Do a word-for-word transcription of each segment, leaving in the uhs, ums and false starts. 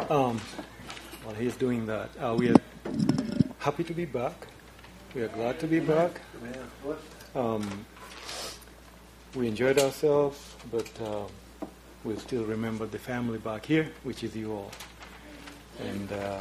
Um, while he's doing that, uh, we are happy to be back. We are glad to be back. Um, we enjoyed ourselves, but uh, we still remember the family back here, which is you all. And uh,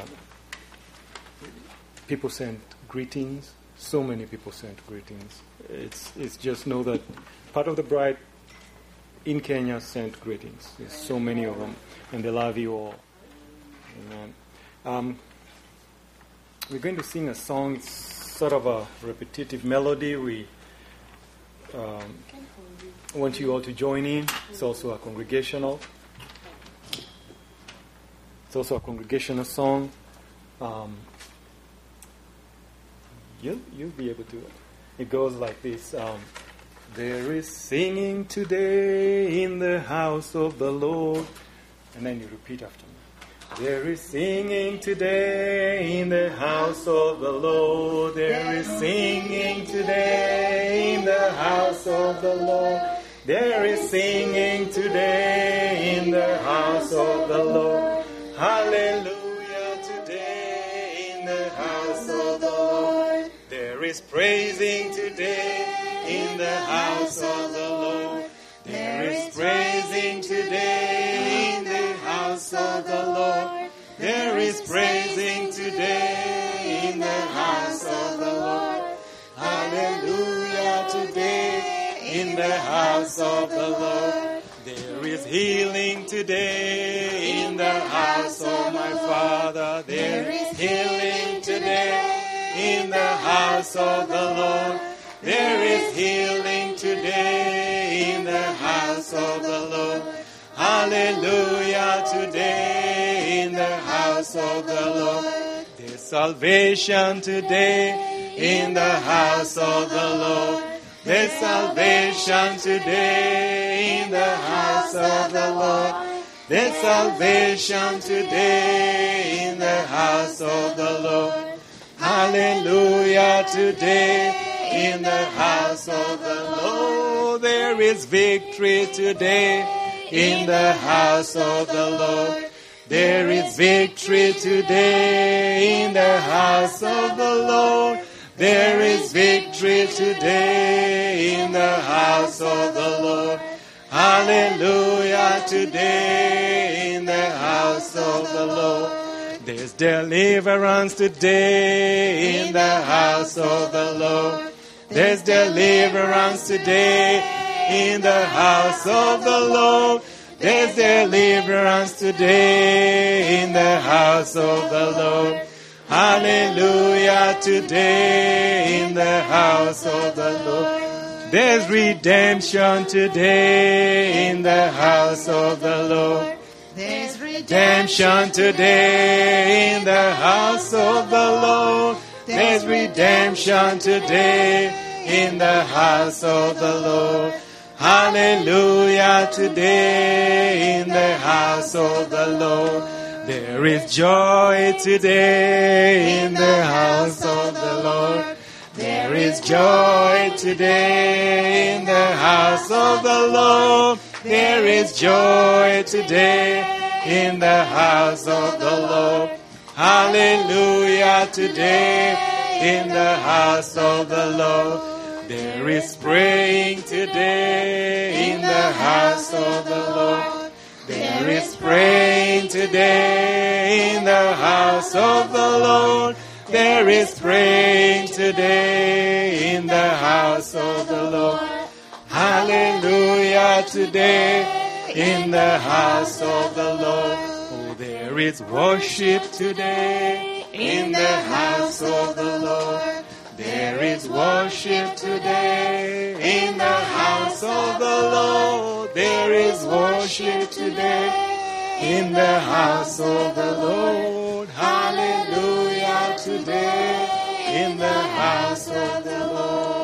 people sent greetings. So many people sent greetings. It's it's just know that part of the bride in Kenya sent greetings. There's so many of them, and they love you all. Amen. Um, we're going to sing a song. It's sort of a repetitive melody. We um, want you all to join in. It's also a congregational. It's also a congregational song. Um, you'll you'll be able to. It goes like this. Um, There is singing today in the house of the Lord. And then you repeat after me. There is singing today in the house of the Lord. There is singing today in the house of the Lord. There is singing today in the house of the Lord. Hallelujah today in the house of the Lord. There is praising today in the house of the Lord. There is praising today in the house of the Lord. There is praising today in the house of the Lord. Hallelujah today in the house of the Lord. There is healing today in the house of my Father. There is healing today in the house of the Lord. There is healing today in the house of the Lord. Hallelujah today in the house of the Lord. There's salvation today in the house of the Lord. There's salvation today in the house of the Lord. There's salvation today in the house of the Lord. Hallelujah today in the house of the Lord. There is victory today in the house of the Lord. There is victory today in the house of the Lord. There is victory today in the house of the Lord. Hallelujah today in the house of the Lord. There's deliverance today in the house of the Lord. There's deliverance today in the house of the Lord. There's deliverance today in the house of the Lord. Hallelujah today in the house of the Lord. There's redemption today in the house of the Lord. There's redemption today in the house of the Lord. There's redemption today in the house of the Lord. Hallelujah today in the house of the Lord. There is joy today in the house of the Lord. There is joy today in the house of the Lord. There is joy today in the house of the Lord. Hallelujah today in the house of the Lord. There is praying today in the house of the Lord. There is praying today in the house of the Lord. There is praying today in the house of the Lord. Hallelujah today in the house of the Lord. Oh, there is worship today in the house of the Lord. There is worship today in the house of the Lord. There is worship today in the house of the Lord. Hallelujah today in the house of the Lord.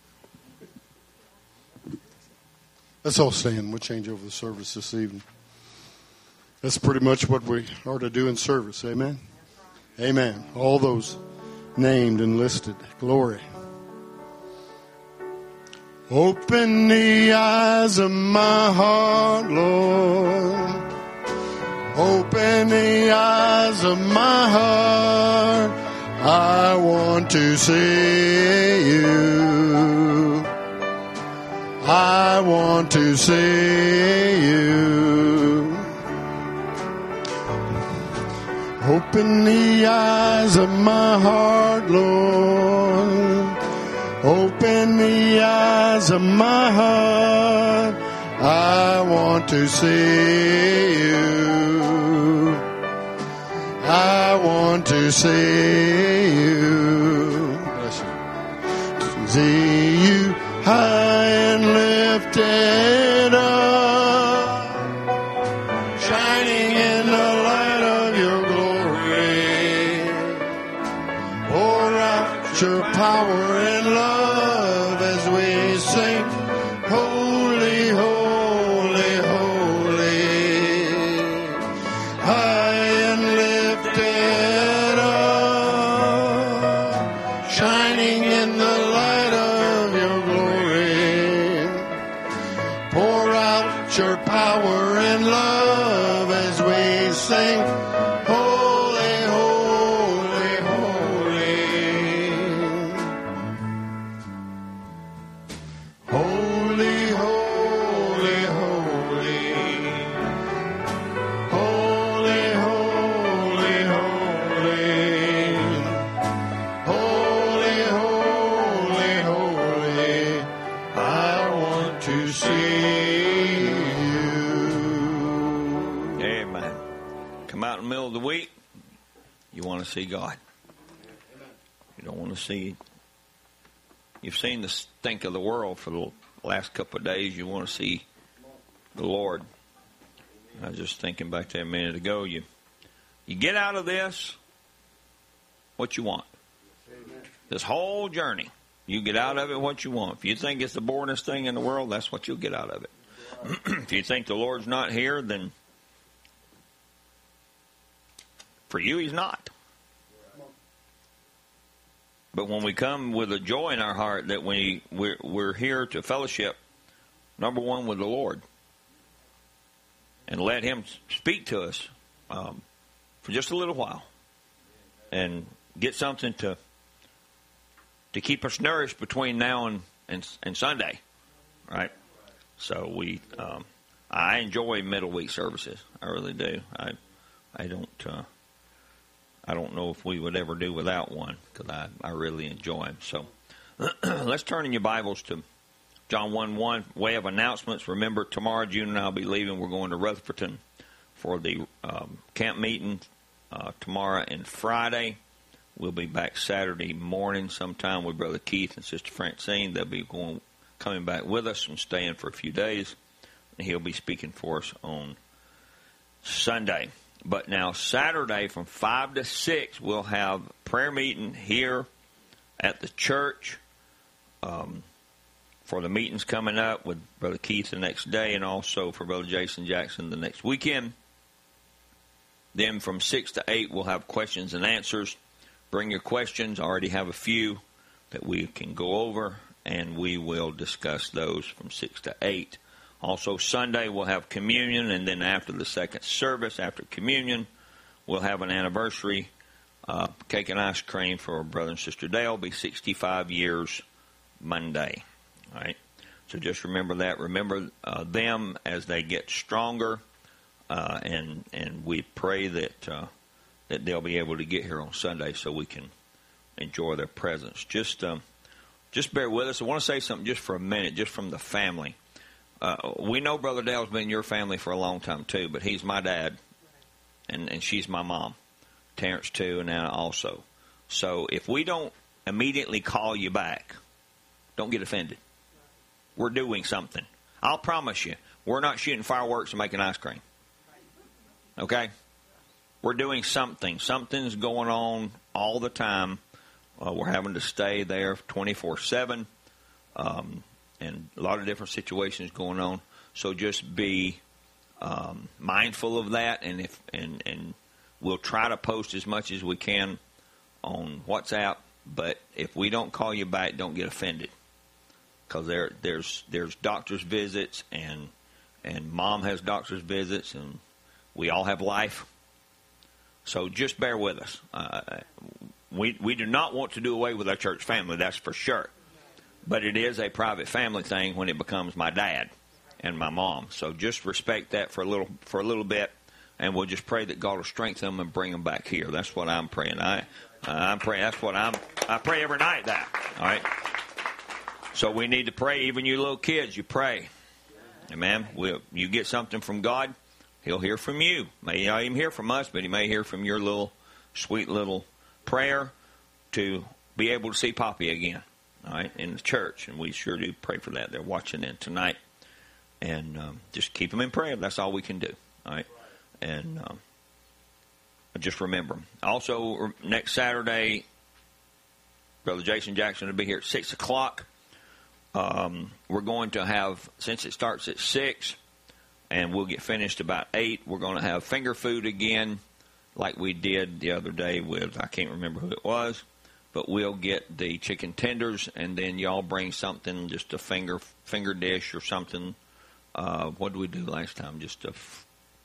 Let's all stand. We'll change over the service this evening. That's pretty much what we are to do in service. Amen? Amen. All those named and listed. Glory. Open the eyes of my heart, Lord. Open the eyes of my heart. I want to see you. I want to see you. Open the eyes of my heart, Lord. Open the eyes of my heart. I want to see you. I want to see you. Bless you. See you high and lifted up, shining in the light of your glory. Pour out your power and love as we sing, holy, holy, holy. High and lifted up, shining in the light of your glory. Pour out your power and love as we sing, holy, holy, holy. Holy, holy, holy. Holy, holy, holy. Holy, holy, holy. I want to see you. Amen. Come out in the middle of the week, you want to see God. You don't want to see, you've seen the stink of the world for the last couple of days. You want to see the Lord. I was just thinking back to a minute ago. You, you get out of this what you want. This whole journey, you get out of it what you want. If you think it's the boringest thing in the world, that's what you'll get out of it. If you think the Lord's not here, then for you, He's not. But when we come with a joy in our heart that we, we're, we're here to fellowship, number one, with the Lord, and let Him speak to us um, for just a little while, and get something to to keep us nourished between now and, and, and Sunday, right? So we, um, I enjoy middle week services. I really do. I, I don't, uh, I don't know if we would ever do without one, because I, I really enjoy them. So let's turn in your Bibles to John one one. Way of announcements. Remember, tomorrow June and I will be leaving. We're going to Rutherfordton for the um, camp meeting uh, tomorrow and Friday. We'll be back Saturday morning sometime with Brother Keith and Sister Francine. They'll be going, coming back with us and staying for a few days. And he'll be speaking for us on Sunday. But now Saturday from five to six, we'll have prayer meeting here at the church um, for the meetings coming up with Brother Keith the next day, and also for Brother Jason Jackson the next weekend. Then from six to eight, we'll have questions and answers. Bring your questions. I already have a few that we can go over, and we will discuss those from six to eight. Also, Sunday, we'll have communion, and then after the second service, after communion, we'll have an anniversary uh, cake and ice cream for our brother and sister Dale. It'll be sixty-five years Monday. All right? So just remember that. Remember uh, them as they get stronger, uh, and and we pray that uh, that they'll be able to get here on Sunday so we can enjoy their presence. Just um, just bear with us. I want to say something just for a minute, just from the family. Uh, we know Brother Dale's been in your family for a long time, too, but he's my dad, and, and she's my mom. Terrence, too, and Anna also. So if we don't immediately call you back, don't get offended. We're doing something. I'll promise you, we're not shooting fireworks and making ice cream. Okay? We're doing something. Something's going on all the time. Uh, we're having to stay there twenty-four seven. Um, and a lot of different situations going on. So just be um, mindful of that, and if and and we'll try to post as much as we can on WhatsApp. But if we don't call you back, don't get offended, because there there's there's doctor's visits, and and mom has doctor's visits, and we all have life. So just bear with us. Uh, we we do not want to do away with our church family, that's for sure. But it is a private family thing when it becomes my dad and my mom. So just respect that for a little for a little bit, and we'll just pray that God will strengthen them and bring them back here. That's what I'm praying. I uh, I'm praying. That's what I'm. I pray every night. That all right. So we need to pray. Even you little kids, you pray. Amen. We'll, you get something from God, He'll hear from you. May not even hear from us, but He may hear from your little sweet little prayer to be able to see Poppy again. All right, in the church, and we sure do pray for that. They're watching in tonight, and um, just keep them in prayer. That's all we can do. All right, and um, just remember them. Also, next Saturday, Brother Jason Jackson will be here at six o'clock. Um, we're going to have, since it starts at six, and we'll get finished about eight. We're going to have finger food again, like we did the other day with, I can't remember who it was. But we'll get the chicken tenders, and then y'all bring something, just a finger finger dish or something. Uh, what did we do last time? Just a f-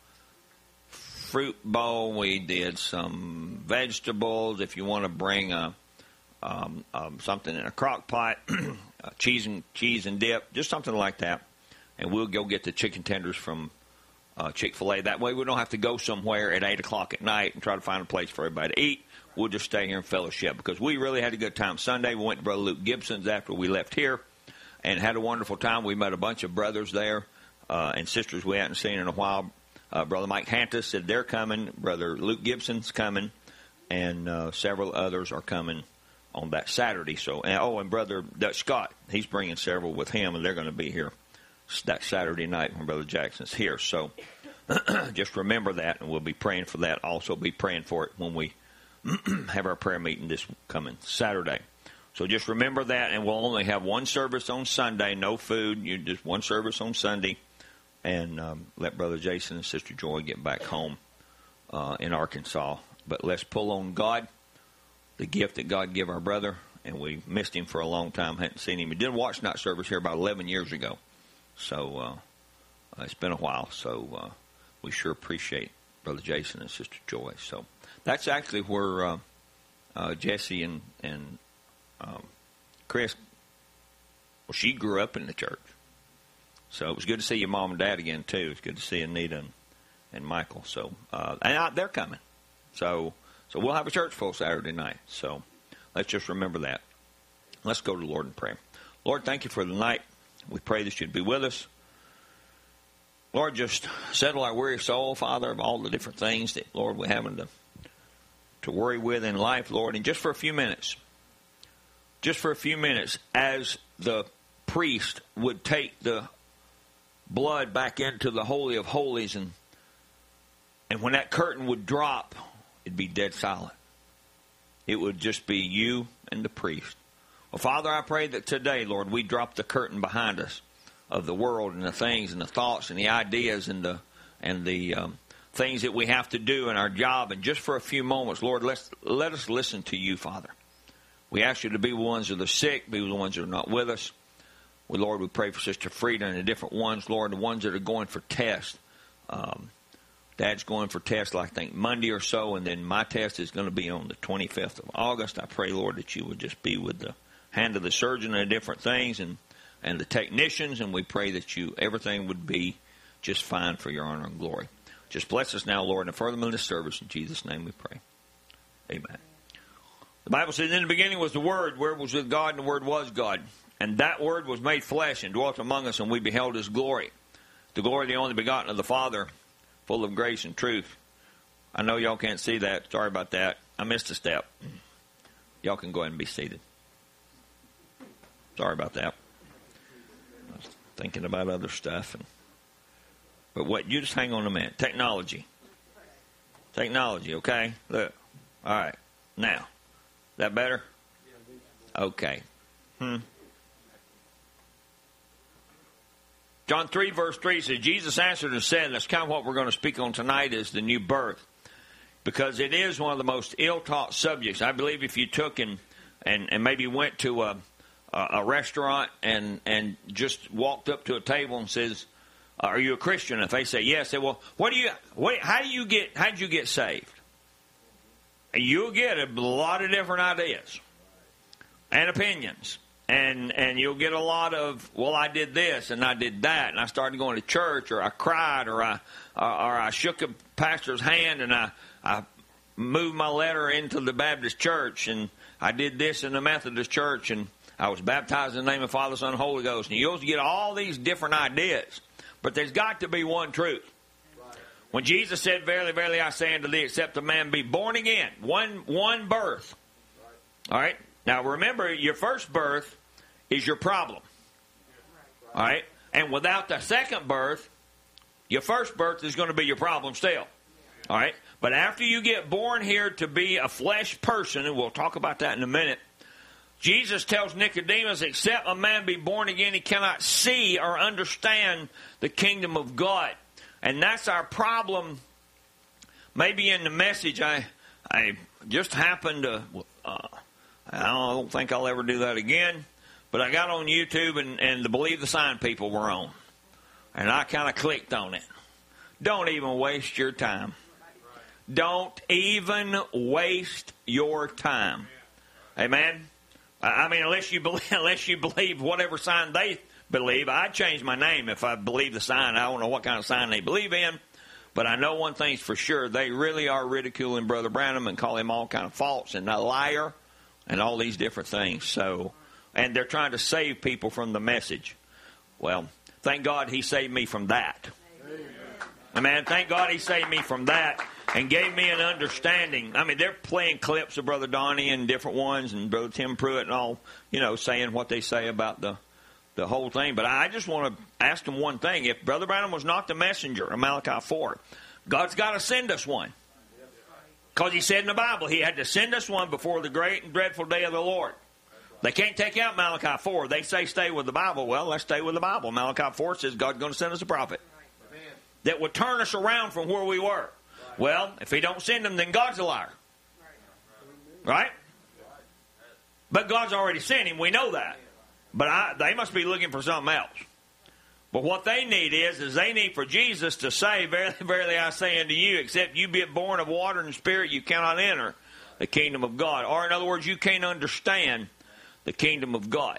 fruit bowl. We did some vegetables. If you want to bring a, um, um, something in a crock pot, cheese and cheese and dip, just something like that. And we'll go get the chicken tenders from uh, Chick-fil-A. That way we don't have to go somewhere at eight o'clock at night and try to find a place for everybody to eat. We'll just stay here in fellowship, because we really had a good time Sunday. We went to Brother Luke Gibson's after we left here and had a wonderful time. We met a bunch of brothers there uh, and sisters we hadn't seen in a while. Uh, Brother Mike Hantus said they're coming. Brother Luke Gibson's coming, and uh, several others are coming on that Saturday. So, and, oh, and Brother Dutch Scott, he's bringing several with him, and they're going to be here that Saturday night when Brother Jackson's here. So just remember that, and we'll be praying for that. Also be praying for it when we have our prayer meeting this coming Saturday. So just remember that, and we'll only have one service on Sunday, no food, you just one service on Sunday, and um, let Brother Jason and Sister Joy get back home uh, in Arkansas. But let's pull on God, the gift that God gave our brother, and we missed him for a long time, hadn't seen him. He did watch night service here about eleven years ago, so uh, it's been a while, so uh, we sure appreciate Brother Jason and Sister Joy. So that's actually where uh, uh, Jesse and, and um, Chris, well, she grew up in the church. So it was good to see your mom and dad again, too. It's good to see Anita and, and Michael. So uh, and I, they're coming. So so we'll have a church full Saturday night. So let's just remember that. Let's go to the Lord in prayer. Lord, thank you for the night. We pray that you'd be with us. Lord, just settle our weary soul, Father, of all the different things that, Lord, we're having to to worry with in life, Lord. And just for a few minutes, just for a few minutes, as the priest would take the blood back into the Holy of Holies, and and when that curtain would drop, it'd be dead silent. It would just be you and the priest. Well, Father, I pray that today, Lord, we drop the curtain behind us of the world and the things and the thoughts and the ideas and the and the um, things that we have to do in our job. And just for a few moments, Lord, let's, let us listen to you, Father. We ask you to be the ones that are sick, be the ones that are not with us. We, Lord, we pray for Sister Frida and the different ones, Lord, the ones that are going for tests. Um, Dad's going for tests, I think, Monday or so, and then my test is going to be on the twenty-fifth of August. I pray, Lord, that you would just be with the hand of the surgeon and the different things, and and the technicians, and we pray that you everything would be just fine for your honor and glory. Just bless us now, Lord, and furthermore in this service. In Jesus' name we pray. Amen. The Bible says, in the beginning was the Word, the Word was with God, and the Word was God. And that Word was made flesh and dwelt among us, and we beheld His glory. The glory of the only begotten of the Father, full of grace and truth. I know y'all can't see that. Sorry about that. I missed a step. Y'all can go ahead and be seated. Sorry about that. Thinking about other stuff. And, but what, you just hang on a minute. Technology. Technology, okay? Look. All right. Now. Is that better? Okay. Hmm. John three, verse three says, Jesus answered and said, and that's kind of what we're going to speak on tonight, is the new birth. Because it is one of the most ill-taught subjects. I believe if you took and, and, and maybe went to a, a, a restaurant and, and just walked up to a table and says, are you a Christian? If they say yes, say, well, what do you, what, how do you get, how did you get saved? And you'll get a lot of different ideas and opinions. And and you'll get a lot of, well, I did this and I did that, and I started going to church, or I cried, or I or, or I shook a pastor's hand, and I, I moved my letter into the Baptist church, and I did this in the Methodist church, and I was baptized in the name of Father, Son, and Holy Ghost. And you'll get all these different ideas, but there's got to be one truth. When Jesus said, verily, verily, I say unto thee, except a man be born again, one one birth. All right? Now, remember, your first birth is your problem. All right? And without the second birth, your first birth is going to be your problem still. All right? But after you get born here to be a flesh person, and we'll talk about that in a minute, Jesus tells Nicodemus, except a man be born again, he cannot see or understand the kingdom of God. And that's our problem. Maybe in the message, I I just happened to... Uh, I don't think I'll ever do that again. But I got on YouTube, and, and the Believe the Sign people were on. And I kind of clicked on it. Don't even waste your time. Don't even waste your time. Amen? I mean, unless you believe, unless you believe whatever sign they believe. I'd change my name if I believe the sign. I don't know what kind of sign they believe in. But I know one thing's for sure. They really are ridiculing Brother Branham and call him all kind of false and a liar. And all these different things. So, and they're trying to save people from the message. Well, thank God he saved me from that. Amen. Thank God he saved me from that and gave me an understanding. I mean, they're playing clips of Brother Donnie and different ones, and Brother Tim Pruitt and all, you know, saying what they say about the, the whole thing. But I just want to ask them one thing. If Brother Branham was not the messenger of Malachi four, God's got to send us one. Because he said in the Bible, he had to send us one before the great and dreadful day of the Lord. They can't take out Malachi four. They say stay with the Bible. Well, let's stay with the Bible. Malachi four says God's going to send us a prophet that would turn us around from where we were. Well, if he don't send them, then God's a liar. Right? But God's already sent him. We know that. But I, they must be looking for something else. But what they need is, is they need for Jesus to say, verily, verily, I say unto you, except you be born of water and spirit, you cannot enter the kingdom of God. Or in other words, you can't understand the kingdom of God.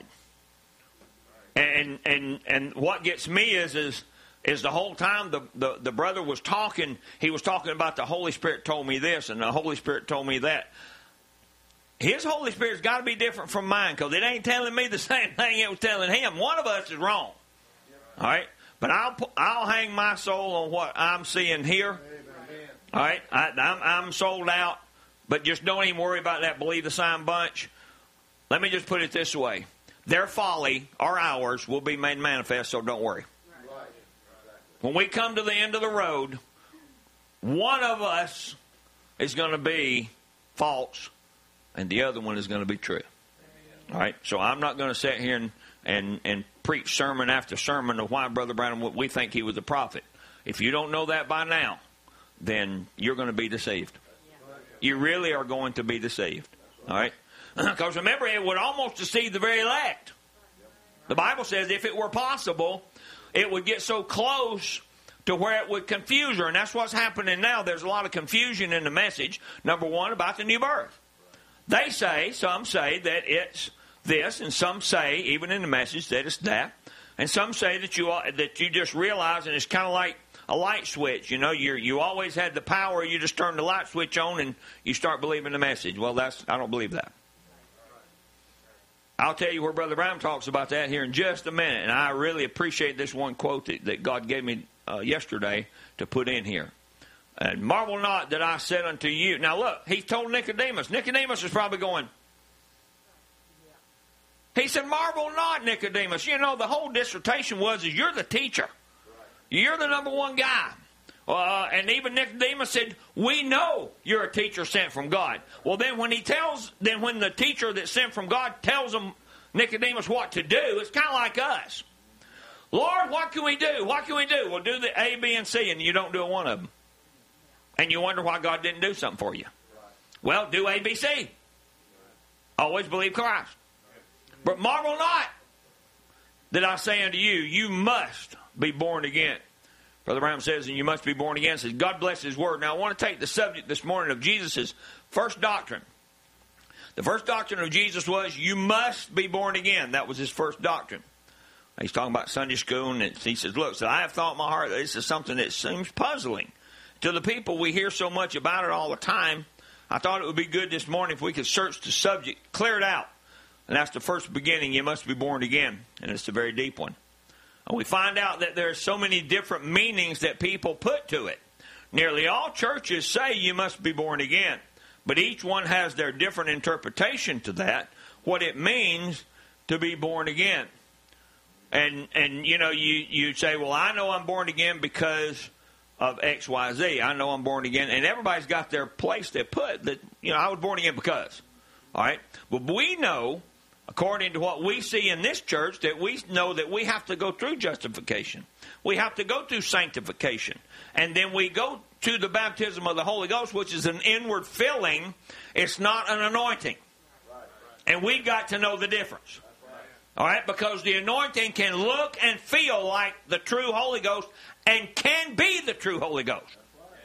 And and and what gets me is is is the whole time the, the, the brother was talking, he was talking about the Holy Spirit told me this and the Holy Spirit told me that. His Holy Spirit's got to be different from mine, because it ain't telling me the same thing it was telling him. One of us is wrong. All right, but I'll I'll hang my soul on what I'm seeing here. All right, I, I'm I'm sold out, but just don't even worry about that Believe the Sign bunch. Let me just put it this way: their folly or ours will be made manifest. So don't worry. When we come to the end of the road, one of us is going to be false, and the other one is going to be true. All right, so I'm not going to sit here and and and preach sermon after sermon of why Brother Branham, we think he was a prophet. If you don't know that by now, then you're going to be deceived. You really are going to be deceived. All right? Because remember, it would almost deceive the very elect. The Bible says if it were possible, it would get so close to where it would confuse her. And that's what's happening now. There's a lot of confusion in the message. Number one, about the new birth. They say, some say that it's this, and some say, even in the message, that it's that. And some say that you that you just realize, and it's kind of like a light switch. You know, you you always had the power. You just turn the light switch on, and you start believing the message. Well, that's I don't believe that. I'll tell you where Brother Branham talks about that here in just a minute. And I really appreciate this one quote that, that God gave me uh, yesterday to put in here. And marvel not that I said unto you. Now look, he told Nicodemus. Nicodemus is probably going. He said, marvel not, Nicodemus. You know, the whole dissertation was, is you're the teacher. You're the number one guy. Uh, and even Nicodemus said, we know you're a teacher sent from God. Well, then when he tells, then when the teacher that's sent from God tells him, Nicodemus, what to do, it's kind of like us. Lord, what what can we do? What can we do? Well, do the A, B, and C, and you don't do one of them. And you wonder why God didn't do something for you. Well, do A, B, C. Always believe Christ. But marvel not that I say unto you, you must be born again. Brother Brown says, and you must be born again. Says, God bless His word. Now, I want to take the subject this morning of Jesus' first doctrine. The first doctrine of Jesus was, you must be born again. That was His first doctrine. He's talking about Sunday school, and he says, look, so I have thought in my heart that this is something that seems puzzling to the people. We hear so much about it all the time. I thought it would be good this morning if we could search the subject, clear it out. And that's the first beginning. You must be born again. And it's a very deep one. And we find out that there are so many different meanings that people put to it. Nearly all churches say you must be born again. But each one has their different interpretation to that, what it means to be born again. And, and you know, you, you say, well, I know I'm born again because of X, Y, Z. I know I'm born again. And everybody's got their place they put that, you know, I was born again because. All right? But we know, according to what we see in this church, that we know that we have to go through justification. We have to go through sanctification. And then we go to the baptism of the Holy Ghost, which is an inward filling. It's not an anointing. And we've got to know the difference. All right? Because the anointing can look and feel like the true Holy Ghost and can be the true Holy Ghost.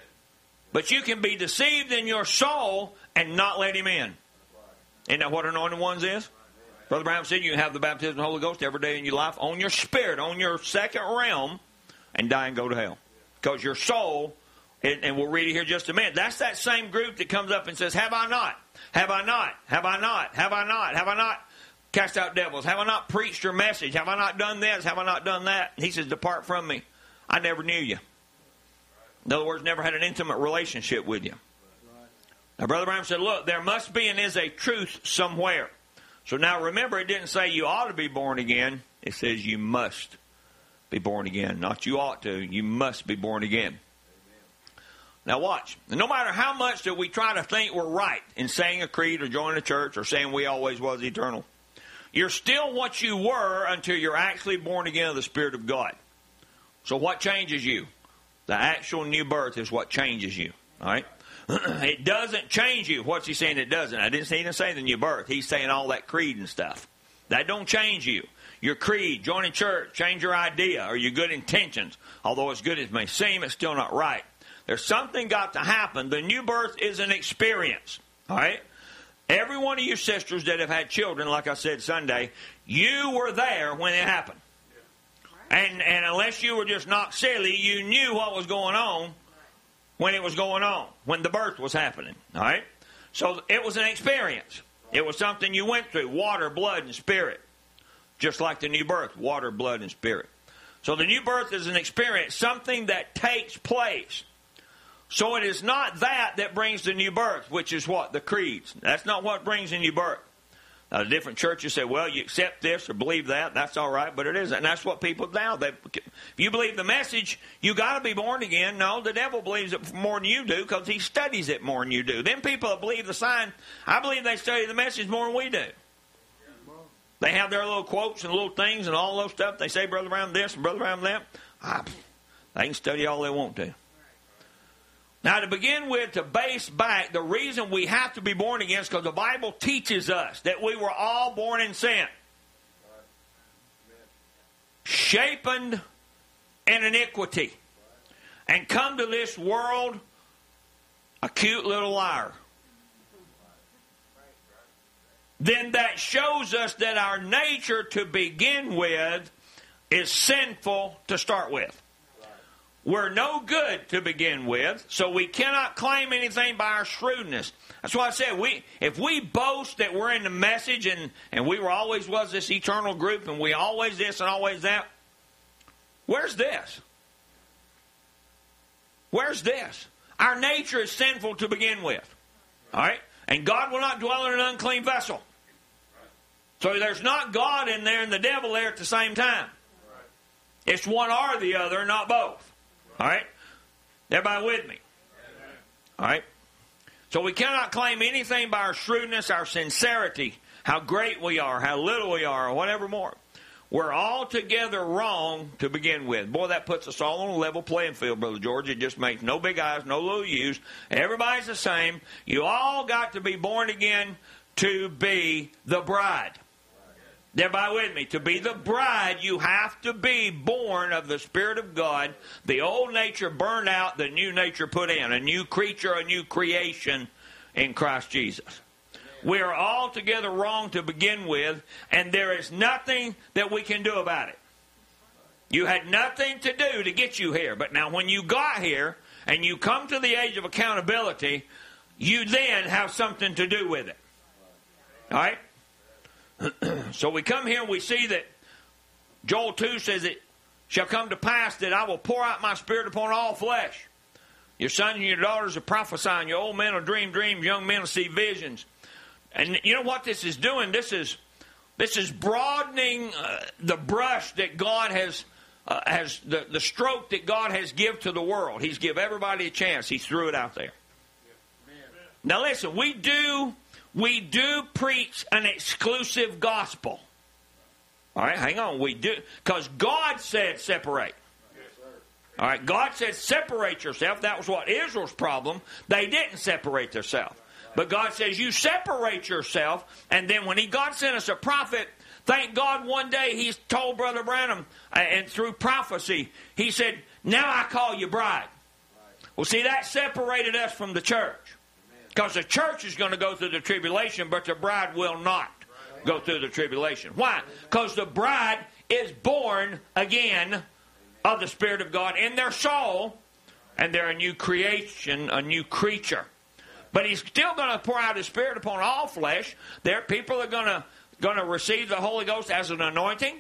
But you can be deceived in your soul and not let Him in. Isn't that what anointed ones is? Brother Brown said you have the baptism of the Holy Ghost every day in your life on your spirit, on your second realm, and die and go to hell. Because your soul, and, and we'll read it here in just a minute, that's that same group that comes up and says, have I not? Have I not? Have I not? Have I not? Have I not cast out devils? Have I not preached your message? Have I not done this? Have I not done that? And he says, depart from me. I never knew you. In other words, never had an intimate relationship with you. Now, Brother Brown said, look, there must be and is a truth somewhere. So now remember, it didn't say you ought to be born again. It says you must be born again. Not you ought to. You must be born again. Now watch. No matter how much that we try to think we're right in saying a creed or joining a church or saying we always was eternal, you're still what you were until you're actually born again of the Spirit of God. So what changes you? The actual new birth is what changes you. All right? It doesn't change you. What's he saying it doesn't? I didn't say he didn't say the new birth. He's saying all that creed and stuff. That don't change you. Your creed, joining church, change your idea, or your good intentions. Although as good as it may seem, it's still not right. There's something got to happen. The new birth is an experience. All right? Every one of you sisters that have had children, like I said Sunday, you were there when it happened. And, and unless you were just not silly, you knew what was going on when it was going on, when the birth was happening. All right? So it was an experience. It was something you went through, water, blood, and spirit. Just like the new birth, water, blood, and spirit. So the new birth is an experience, something that takes place. So it is not that that brings the new birth, which is what? The creeds. That's not what brings the new birth. Now, different churches say, well, you accept this or believe that. That's all right, but it isn't. And that's what people now. They, if you believe the message, you got to be born again. No, the devil believes it more than you do because he studies it more than you do. Them people that believe the sign, I believe they study the message more than we do. They have their little quotes and little things and all those stuff. They say, Brother Brown this and Brother Brown that. Ah, they can study all they want to. Now, to begin with, to base back, the reason we have to be born again is because the Bible teaches us that we were all born in sin. Shapen in iniquity. And come to this world a cute little liar. Then that shows us that our nature to begin with is sinful to start with. We're no good to begin with, so we cannot claim anything by our shrewdness. That's why I said, we, if we boast that we're in the message and, and we were always was this eternal group and we always this and always that, where's this? Where's this? Our nature is sinful to begin with. All right? And God will not dwell in an unclean vessel. So there's not God in there and the devil there at the same time. It's one or the other, not both. All right? Everybody with me? All right? So we cannot claim anything by our shrewdness, our sincerity, how great we are, how little we are, or whatever more. were altogether wrong to begin with. Boy, that puts us all on a level playing field, Brother George. It just makes no big eyes, no little U's. Everybody's the same. You all got to be born again to be the bride. Everybody with me? To be the bride, you have to be born of the Spirit of God. The old nature burned out, the new nature put in. A new creature, a new creation in Christ Jesus. We are altogether wrong to begin with, and there is nothing that we can do about it. You had nothing to do to get you here. But now when you got here, and you come to the age of accountability, you then have something to do with it. All right? So we come here and we see that Joel two says it shall come to pass that I will pour out my Spirit upon all flesh. Your sons and your daughters will prophesy, and your old men will dream dreams, young men will see visions. And you know what this is doing? This is this is broadening uh, the brush that God has, uh, has the, the stroke that God has give to the world. He's give everybody a chance. He threw it out there. Now listen, we do... We do preach an exclusive gospel. All right, hang on. We do. Because God said separate. All right, God said separate yourself. That was what Israel's problem. They didn't separate themselves. But God says you separate yourself. And then when he God sent us a prophet, thank God one day he told Brother Branham, uh, and through prophecy, he said, now I call you bride. Well, see, that separated us from the church. Because the church is going to go through the tribulation, but the bride will not go through the tribulation. Why? Because the bride is born again of the Spirit of God in their soul, and they're a new creation, a new creature. But he's still going to pour out his Spirit upon all flesh. There, people are going to going to receive the Holy Ghost as an anointing.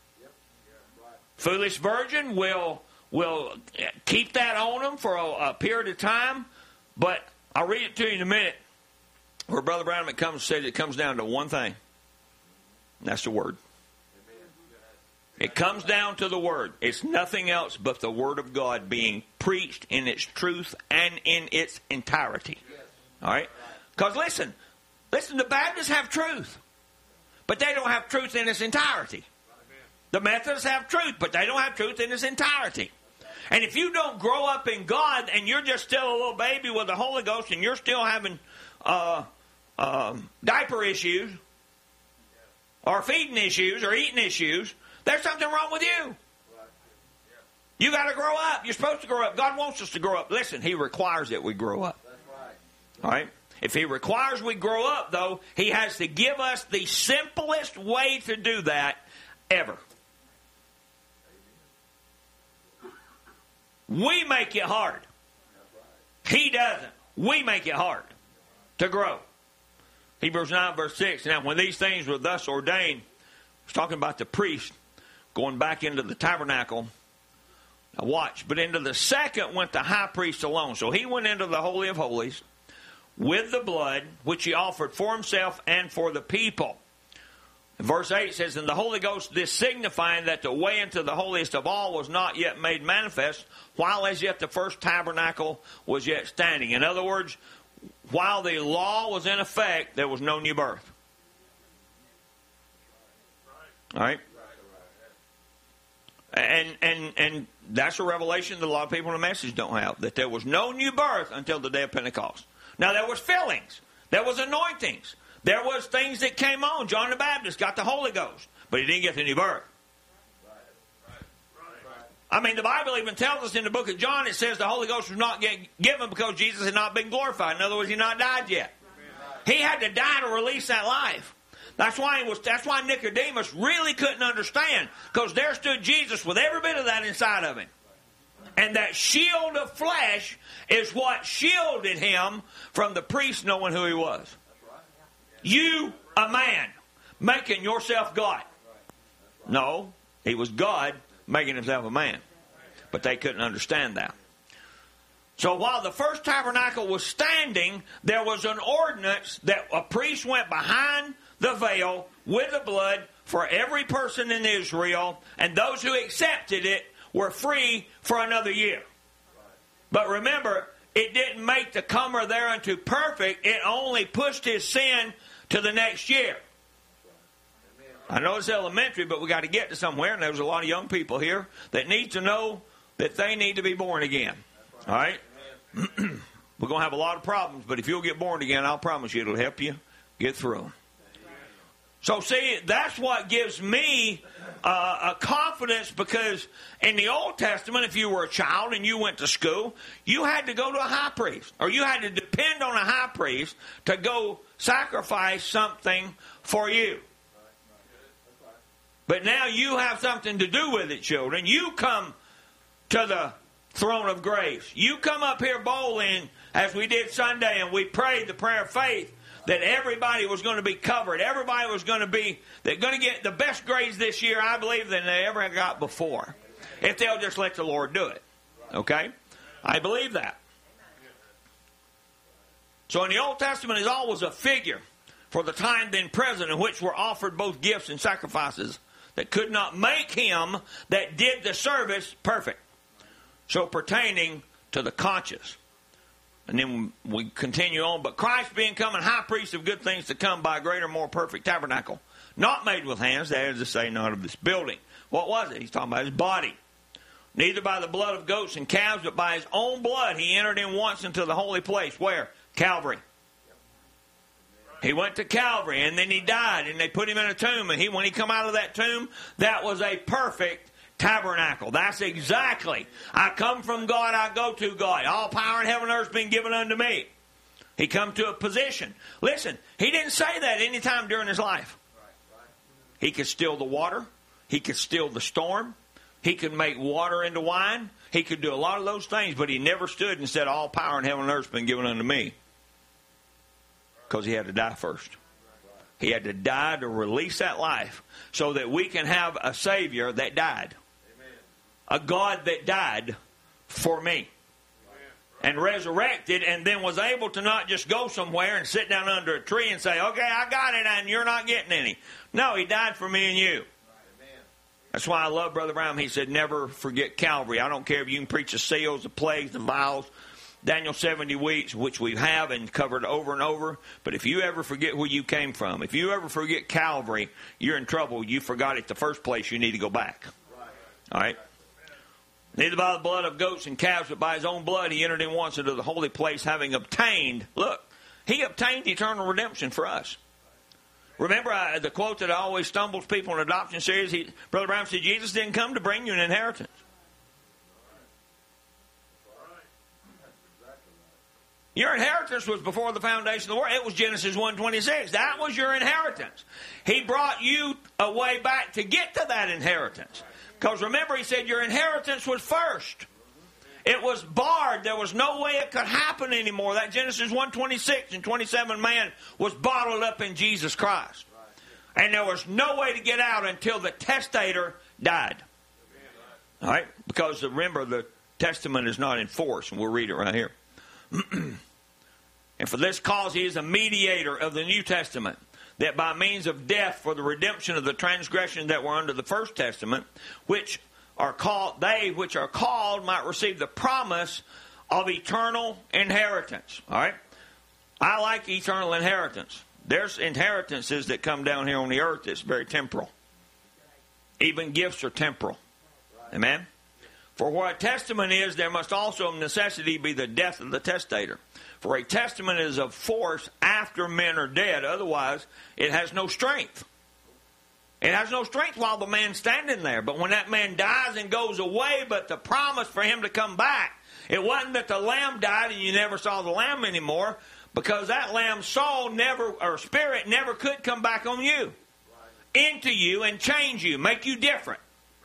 Foolish virgin will will keep that on them for a, a period of time, but I'll read it to you in a minute, where Brother Branham comes says it comes down to one thing, and that's the Word. It comes down to the Word. It's nothing else but the Word of God being preached in its truth and in its entirety. All right? Because listen, listen, the Baptists have truth, but they don't have truth in its entirety. The Methodists have truth, but they don't have truth in its entirety. And if you don't grow up in God and you're just still a little baby with the Holy Ghost and you're still having uh, um, diaper issues or feeding issues or eating issues, there's something wrong with you. You got to grow up. You're supposed to grow up. God wants us to grow up. Listen, he requires that we grow up. All right? If he requires we grow up, though, he has to give us the simplest way to do that ever. We make it hard. He doesn't. We make it hard to grow. Hebrews nine verse six. Now when these things were thus ordained, it's talking about the priest going back into the tabernacle. Now watch. But into the second went the high priest alone. So he went into the Holy of Holies with the blood which he offered for himself and for the people. Verse eight says, and the Holy Ghost, this signifying that the way into the holiest of all was not yet made manifest, while as yet the first tabernacle was yet standing. In other words, while the law was in effect, there was no new birth. All right? And, and, and that's a revelation that a lot of people in the message don't have, that there was no new birth until the day of Pentecost. Now, there was fillings. There was anointings. There was things that came on. John the Baptist got the Holy Ghost, but he didn't get the new birth. I mean, the Bible even tells us in the book of John, it says the Holy Ghost was not given because Jesus had not been glorified. In other words, he had not died yet. He had to die to release that life. That's why he was. That's why Nicodemus really couldn't understand, because there stood Jesus with every bit of that inside of him. And that shield of flesh is what shielded him from the priest knowing who he was. You, a man, making yourself God. No, he was God making himself a man. But they couldn't understand that. So while the first tabernacle was standing, there was an ordinance that a priest went behind the veil with the blood for every person in Israel, and those who accepted it were free for another year. But remember, it didn't make the comer thereunto perfect. It only pushed his sin to the next year. I know it's elementary, but we got to get to somewhere, and there's a lot of young people here that need to know that they need to be born again. All right? We're going to have a lot of problems, but if you'll get born again, I'll promise you it'll help you get through them. So, see, that's what gives me uh, a confidence, because in the Old Testament, if you were a child and you went to school, you had to go to a high priest, or you had to depend on a high priest to go sacrifice something for you. But now you have something to do with it, children. You come to the throne of grace. You come up here boldly, as we did Sunday, and we prayed the prayer of faith that everybody was going to be covered. Everybody was going to be, they're going to get the best grades this year, I believe, than they ever got before, if they'll just let the Lord do it. Okay? I believe that. So in the Old Testament is always a figure for the time then present, in which were offered both gifts and sacrifices that could not make him that did the service perfect. So pertaining to the conscience. And then we continue on. But Christ being come and high priest of good things to come by a greater, more perfect tabernacle, not made with hands, that is to say, not of this building. What was it? He's talking about his body. Neither by the blood of goats and calves, but by his own blood he entered in once into the holy place. Where? Calvary. He went to Calvary, and then he died, and they put him in a tomb. And he, when he come out of that tomb, that was a perfect tabernacle. That's exactly. I come from God, I go to God. All power in heaven and earth has been given unto me. He come to a position. Listen, he didn't say that any time during his life. He could still the water. He could still the storm. He could make water into wine. He could do a lot of those things, but he never stood and said, all power in heaven and earth has been given unto me. Because he had to die first. He had to die to release that life so that we can have a Savior that died. Amen. A God that died for me. Amen. And resurrected, and then was able to not just go somewhere and sit down under a tree and say, okay, I got it and you're not getting any. No, he died for me and you. Amen. That's why I love Brother Brown. He said, never forget Calvary. I don't care if you can preach the seals, the plagues, the vials, Daniel seventy weeks, which we have and covered over and over. But if you ever forget where you came from, if you ever forget Calvary, you're in trouble. You forgot it the first place. You need to go back. All right? Neither by the blood of goats and calves, but by his own blood he entered in once into the holy place, having obtained, look, he obtained eternal redemption for us. Remember uh, the quote that always stumbles people in adoption series? He, Brother Brown said, Jesus didn't come to bring you an inheritance. Your inheritance was before the foundation of the world. It was Genesis one twenty-six. That was your inheritance. He brought you a way back to get to that inheritance. Because remember, he said your inheritance was first. It was barred. There was no way it could happen anymore. That Genesis one twenty-six and twenty-seven man was bottled up in Jesus Christ. And there was no way to get out until the testator died. All right? Because remember, the testament is not in force. And we'll read it right here. And for this cause he is a mediator of the New Testament, that by means of death for the redemption of the transgressions that were under the first testament, which are called, they which are called might receive the promise of eternal inheritance. All right? I like eternal inheritance. There's inheritances that come down here on the earth that's very temporal. Even gifts are temporal. Amen? For where a testament is, there must also of necessity be the death of the testator. For a testament is of force after men are dead. Otherwise, it has no strength. It has no strength while the man's standing there. But when that man dies and goes away, but the promise for him to come back, it wasn't that the lamb died and you never saw the lamb anymore, because that lamb's soul never, or spirit never could come back on you, into you and change you, make you different.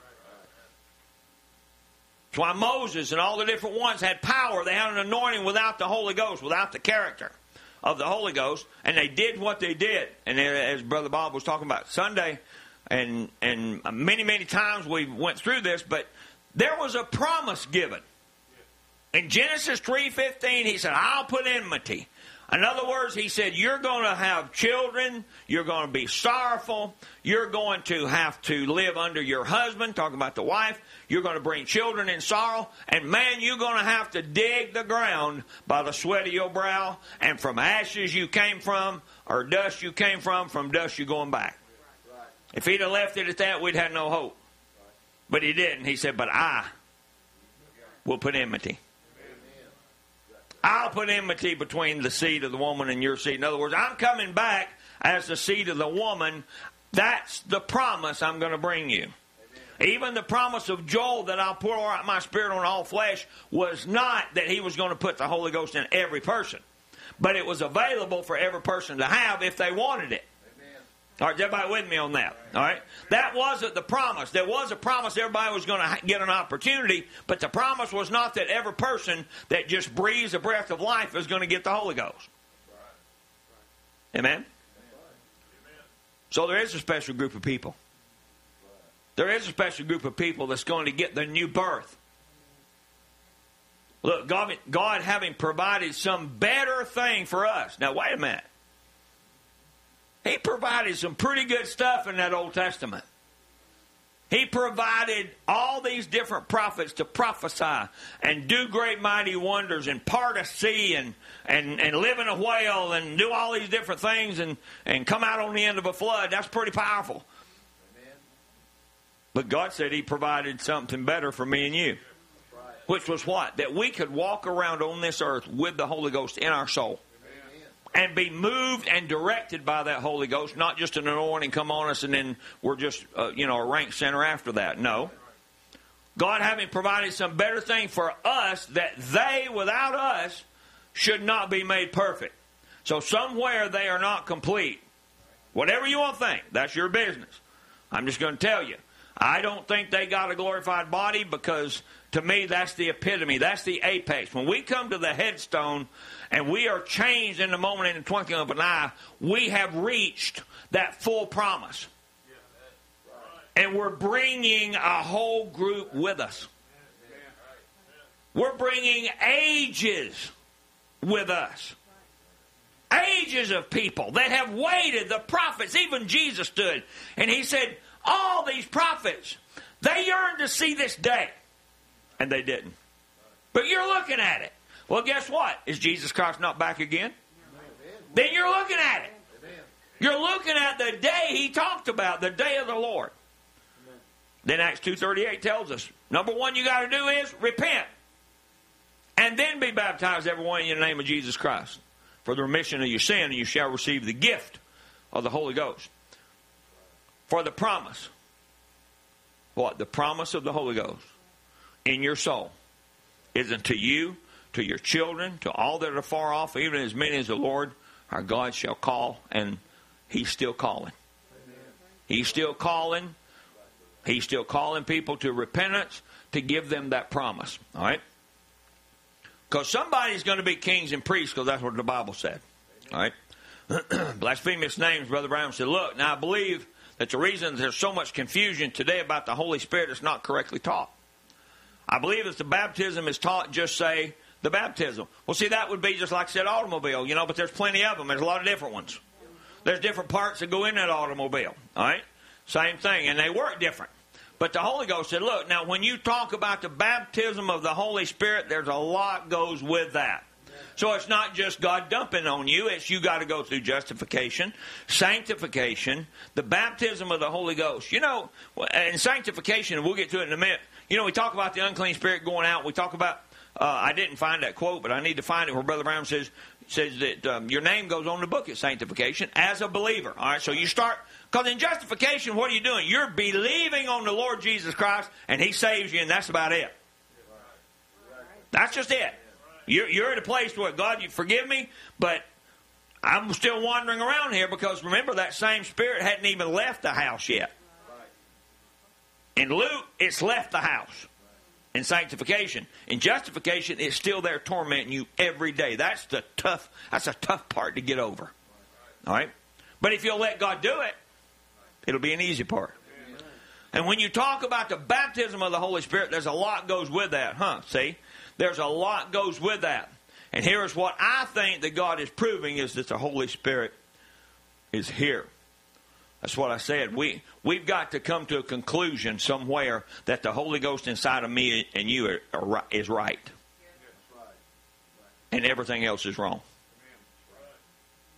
That's why Moses and all the different ones had power. They had an anointing without the Holy Ghost, without the character of the Holy Ghost, and they did what they did. And as Brother Bob was talking about Sunday, and and many, many times we went through this, but there was a promise given. In Genesis three fifteen, he said, I'll put enmity. In other words, he said, you're going to have children, you're going to be sorrowful, you're going to have to live under your husband, talking about the wife, you're going to bring children in sorrow, and man, you're going to have to dig the ground by the sweat of your brow, and from ashes you came from, or dust you came from, from dust you're going back. If he'd have left it at that, we'd have no hope. But he didn't. He said, but I will put enmity. I'll put enmity between the seed of the woman and your seed. In other words, I'm coming back as the seed of the woman. That's the promise I'm going to bring you. Even the promise of Joel that I'll pour out my spirit on all flesh was not that he was going to put the Holy Ghost in every person. But it was available for every person to have if they wanted it. All right, is everybody with me on that? All right, that wasn't the promise. There was a promise everybody was going to get an opportunity, but the promise was not that every person that just breathes a breath of life is going to get the Holy Ghost. Amen? So there is a special group of people. There is a special group of people that's going to get the new birth. Look, God, God having provided some better thing for us. Now, wait a minute. He provided some pretty good stuff in that Old Testament. He provided all these different prophets to prophesy and do great mighty wonders and part a sea and, and, and live in a whale and do all these different things and, and come out on the end of a flood. That's pretty powerful. Amen. But God said he provided something better for me and you. Which was what? That we could walk around on this earth with the Holy Ghost in our soul. And be moved and directed by that Holy Ghost, not just an anointing come on us and then we're just, uh, you know, a rank center after that. No. God having provided some better thing for us that they, without us, should not be made perfect. So somewhere they are not complete. Whatever you want to think, that's your business. I'm just going to tell you. I don't think they got a glorified body because, to me, that's the epitome. That's the apex. When we come to the headstone and we are changed in the moment in the twinkling of an eye, we have reached that full promise. And we're bringing a whole group with us. We're bringing ages with us. Ages of people that have waited. The prophets, even Jesus stood. And he said, all these prophets, they yearned to see this day. And they didn't. But you're looking at it. Well, guess what? Is Jesus Christ not back again? Then you're looking at it. You're looking at the day he talked about, the day of the Lord. Then Acts two thirty-eight tells us, number one you got to do is repent. And then be baptized, every one in the name of Jesus Christ, for the remission of your sin, and you shall receive the gift of the Holy Ghost. For the promise. What? The promise of the Holy Ghost in your soul is unto you, to your children, to all that are far off, even as many as the Lord our God shall call. And he's still calling. He's still calling. He's still calling people to repentance, to give them that promise. All right? Because somebody's going to be kings and priests, because that's what the Bible said. All right? Blasphemous names, Brother Brown said, look, now I believe that the reason there's so much confusion today about the Holy Spirit is not correctly taught. I believe that the baptism is taught, just say, the baptism. Well, see, that would be just like I said, automobile, you know, but there's plenty of them. There's a lot of different ones. There's different parts that go in that automobile, all right? Same thing, and they work different. But the Holy Ghost said, look, now when you talk about the baptism of the Holy Spirit, there's a lot goes with that. So it's not just God dumping on you. It's you got to go through justification, sanctification, the baptism of the Holy Ghost. You know, in sanctification, and we'll get to it in a minute, you know, we talk about the unclean spirit going out. We talk about, uh, I didn't find that quote, but I need to find it where Brother Brown says, says that um, your name goes on the book of sanctification as a believer. All right, so you start, because in justification, what are you doing? You're believing on the Lord Jesus Christ, and he saves you, and that's about it. That's just it. You're, you're at a place where, God, you forgive me, but I'm still wandering around here because, remember, that same spirit hadn't even left the house yet. In Luke, it's left the house. In sanctification. In justification, it's still there tormenting you every day. That's the tough, that's a tough part to get over. All right? But if you'll let God do it, it'll be an easy part. And when you talk about the baptism of the Holy Spirit, there's a lot goes with that, huh? See? There's a lot goes with that. And here's what I think that God is proving is that the Holy Spirit is here. That's what I said. We, we've got to come to a conclusion somewhere that the Holy Ghost inside of me and you are, are, is right. And everything else is wrong.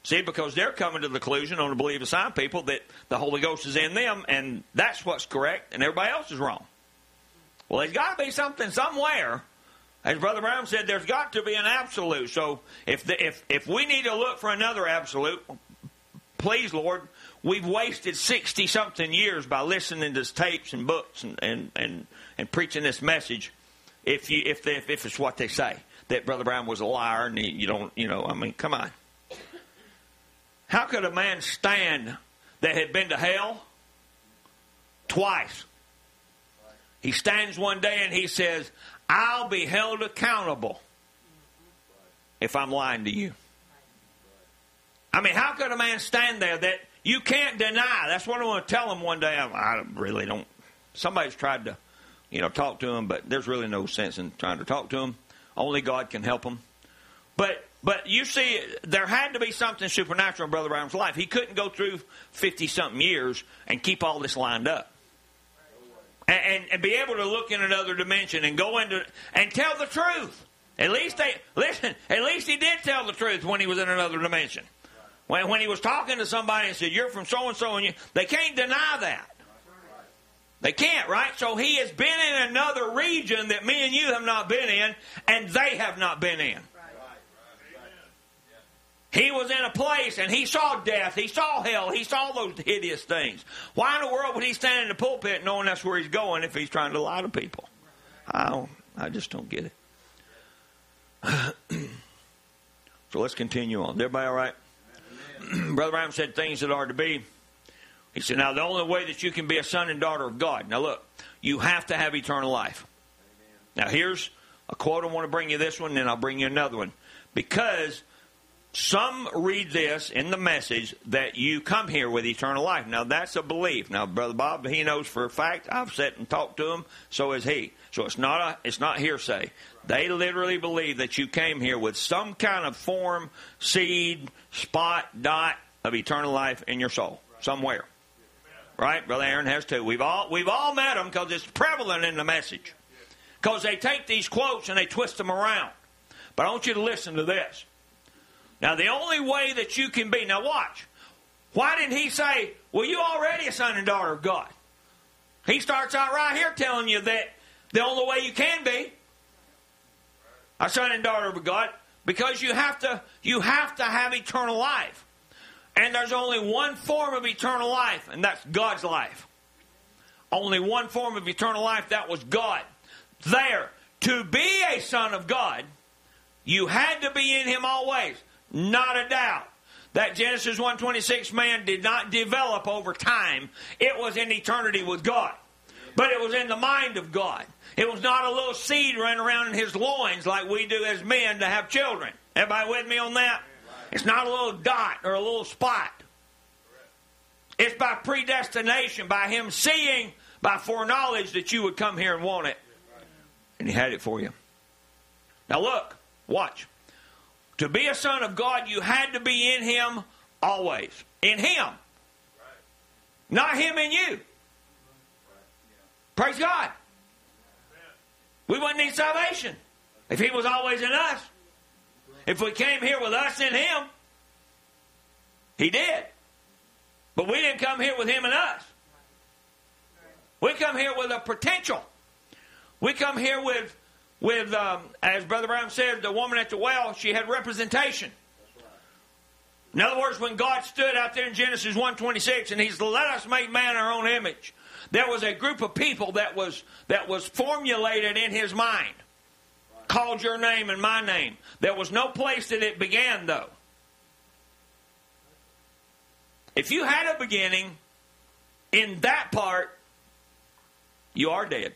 See, because they're coming to the conclusion on the believe assigned people that the Holy Ghost is in them, and that's what's correct, and everybody else is wrong. Well, there's got to be something somewhere. As Brother Brown said, there's got to be an absolute. So if the, if if we need to look for another absolute, please, Lord, we've wasted sixty-something years by listening to tapes and books and, and, and, and preaching this message. If you if, they, if it's what they say, that Brother Brown was a liar, and he, you don't, you know, I mean, come on. How could a man stand that had been to hell twice? He stands one day and he says, I'll be held accountable if I'm lying to you. I mean, how could a man stand there that you can't deny? That's what I want to tell him one day. I, I really don't. Somebody's tried to, you know, talk to him, but there's really no sense in trying to talk to him. Only God can help him. But But you see, there had to be something supernatural in Brother Brown's life. He couldn't go through fifty-something years and keep all this lined up. And, and, and be able to look in another dimension and go into and tell the truth. At least they listen. At least he did tell the truth when he was in another dimension. When when he was talking to somebody and said, "You're from so and so," and you, they can't deny that. They can't, right? So he has been in another region that me and you have not been in, and they have not been in. He was in a place and he saw death, he saw hell, he saw those hideous things. Why in the world would he stand in the pulpit knowing that's where he's going if he's trying to lie to people? I don't, I just don't get it. So let's continue on. Everybody all right? Brother Brown said things that are to be. He said, now the only way that you can be a son and daughter of God. Now look, you have to have eternal life. Now here's a quote. I want to bring you this one, and then I'll bring you another one. Because some read this in the message that you come here with eternal life. Now, that's a belief. Now, Brother Bob, he knows for a fact. I've sat and talked to him. So has he. So it's not a, it's not hearsay. They literally believe that you came here with some kind of form, seed, spot, dot of eternal life in your soul somewhere. Right? Brother Aaron has too. We've all we've all met them because it's prevalent in the message. Because they take these quotes and they twist them around. But I want you to listen to this. Now, the only way that you can be... Now, watch. Why didn't he say, well, you already a son and daughter of God? He starts out right here telling you that the only way you can be a son and daughter of God, because you have to, you have to have eternal life. And there's only one form of eternal life, and that's God's life. Only one form of eternal life, that was God. There, to be a son of God, you had to be in Him always. Not a doubt. That Genesis one twenty-six man did not develop over time. It was in eternity with God. But it was in the mind of God. It was not a little seed running around in His loins like we do as men to have children. Everybody with me on that? It's not a little dot or a little spot. It's by predestination, by Him seeing, by foreknowledge that you would come here and want it. And He had it for you. Now look, watch. To be a son of God, you had to be in Him always. In Him. Not Him in you. Praise God. We wouldn't need salvation if He was always in us. If we came here with us in Him, He did. But we didn't come here with Him and us. We come here with a potential. We come here with... With, um, as Brother Brown said, the woman at the well, she had representation. In other words, when God stood out there in Genesis one twenty-six and He's let us make man in our own image, there was a group of people that was that was formulated in His mind. Called your name and my name. There was no place that it began, though. If you had a beginning in that part, you are dead.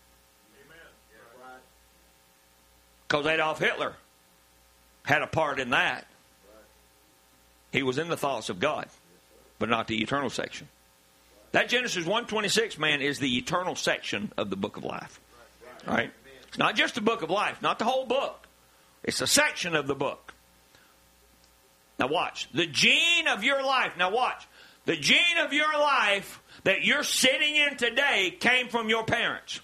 Because Adolf Hitler had a part in that. He was in the thoughts of God, but not the eternal section. That Genesis one twenty-six, man, is the eternal section of the book of life. All right? It's not just the book of life, not the whole book. It's a section of the book. Now watch. The gene of your life. Now watch. The gene of your life that you're sitting in today came from your parents.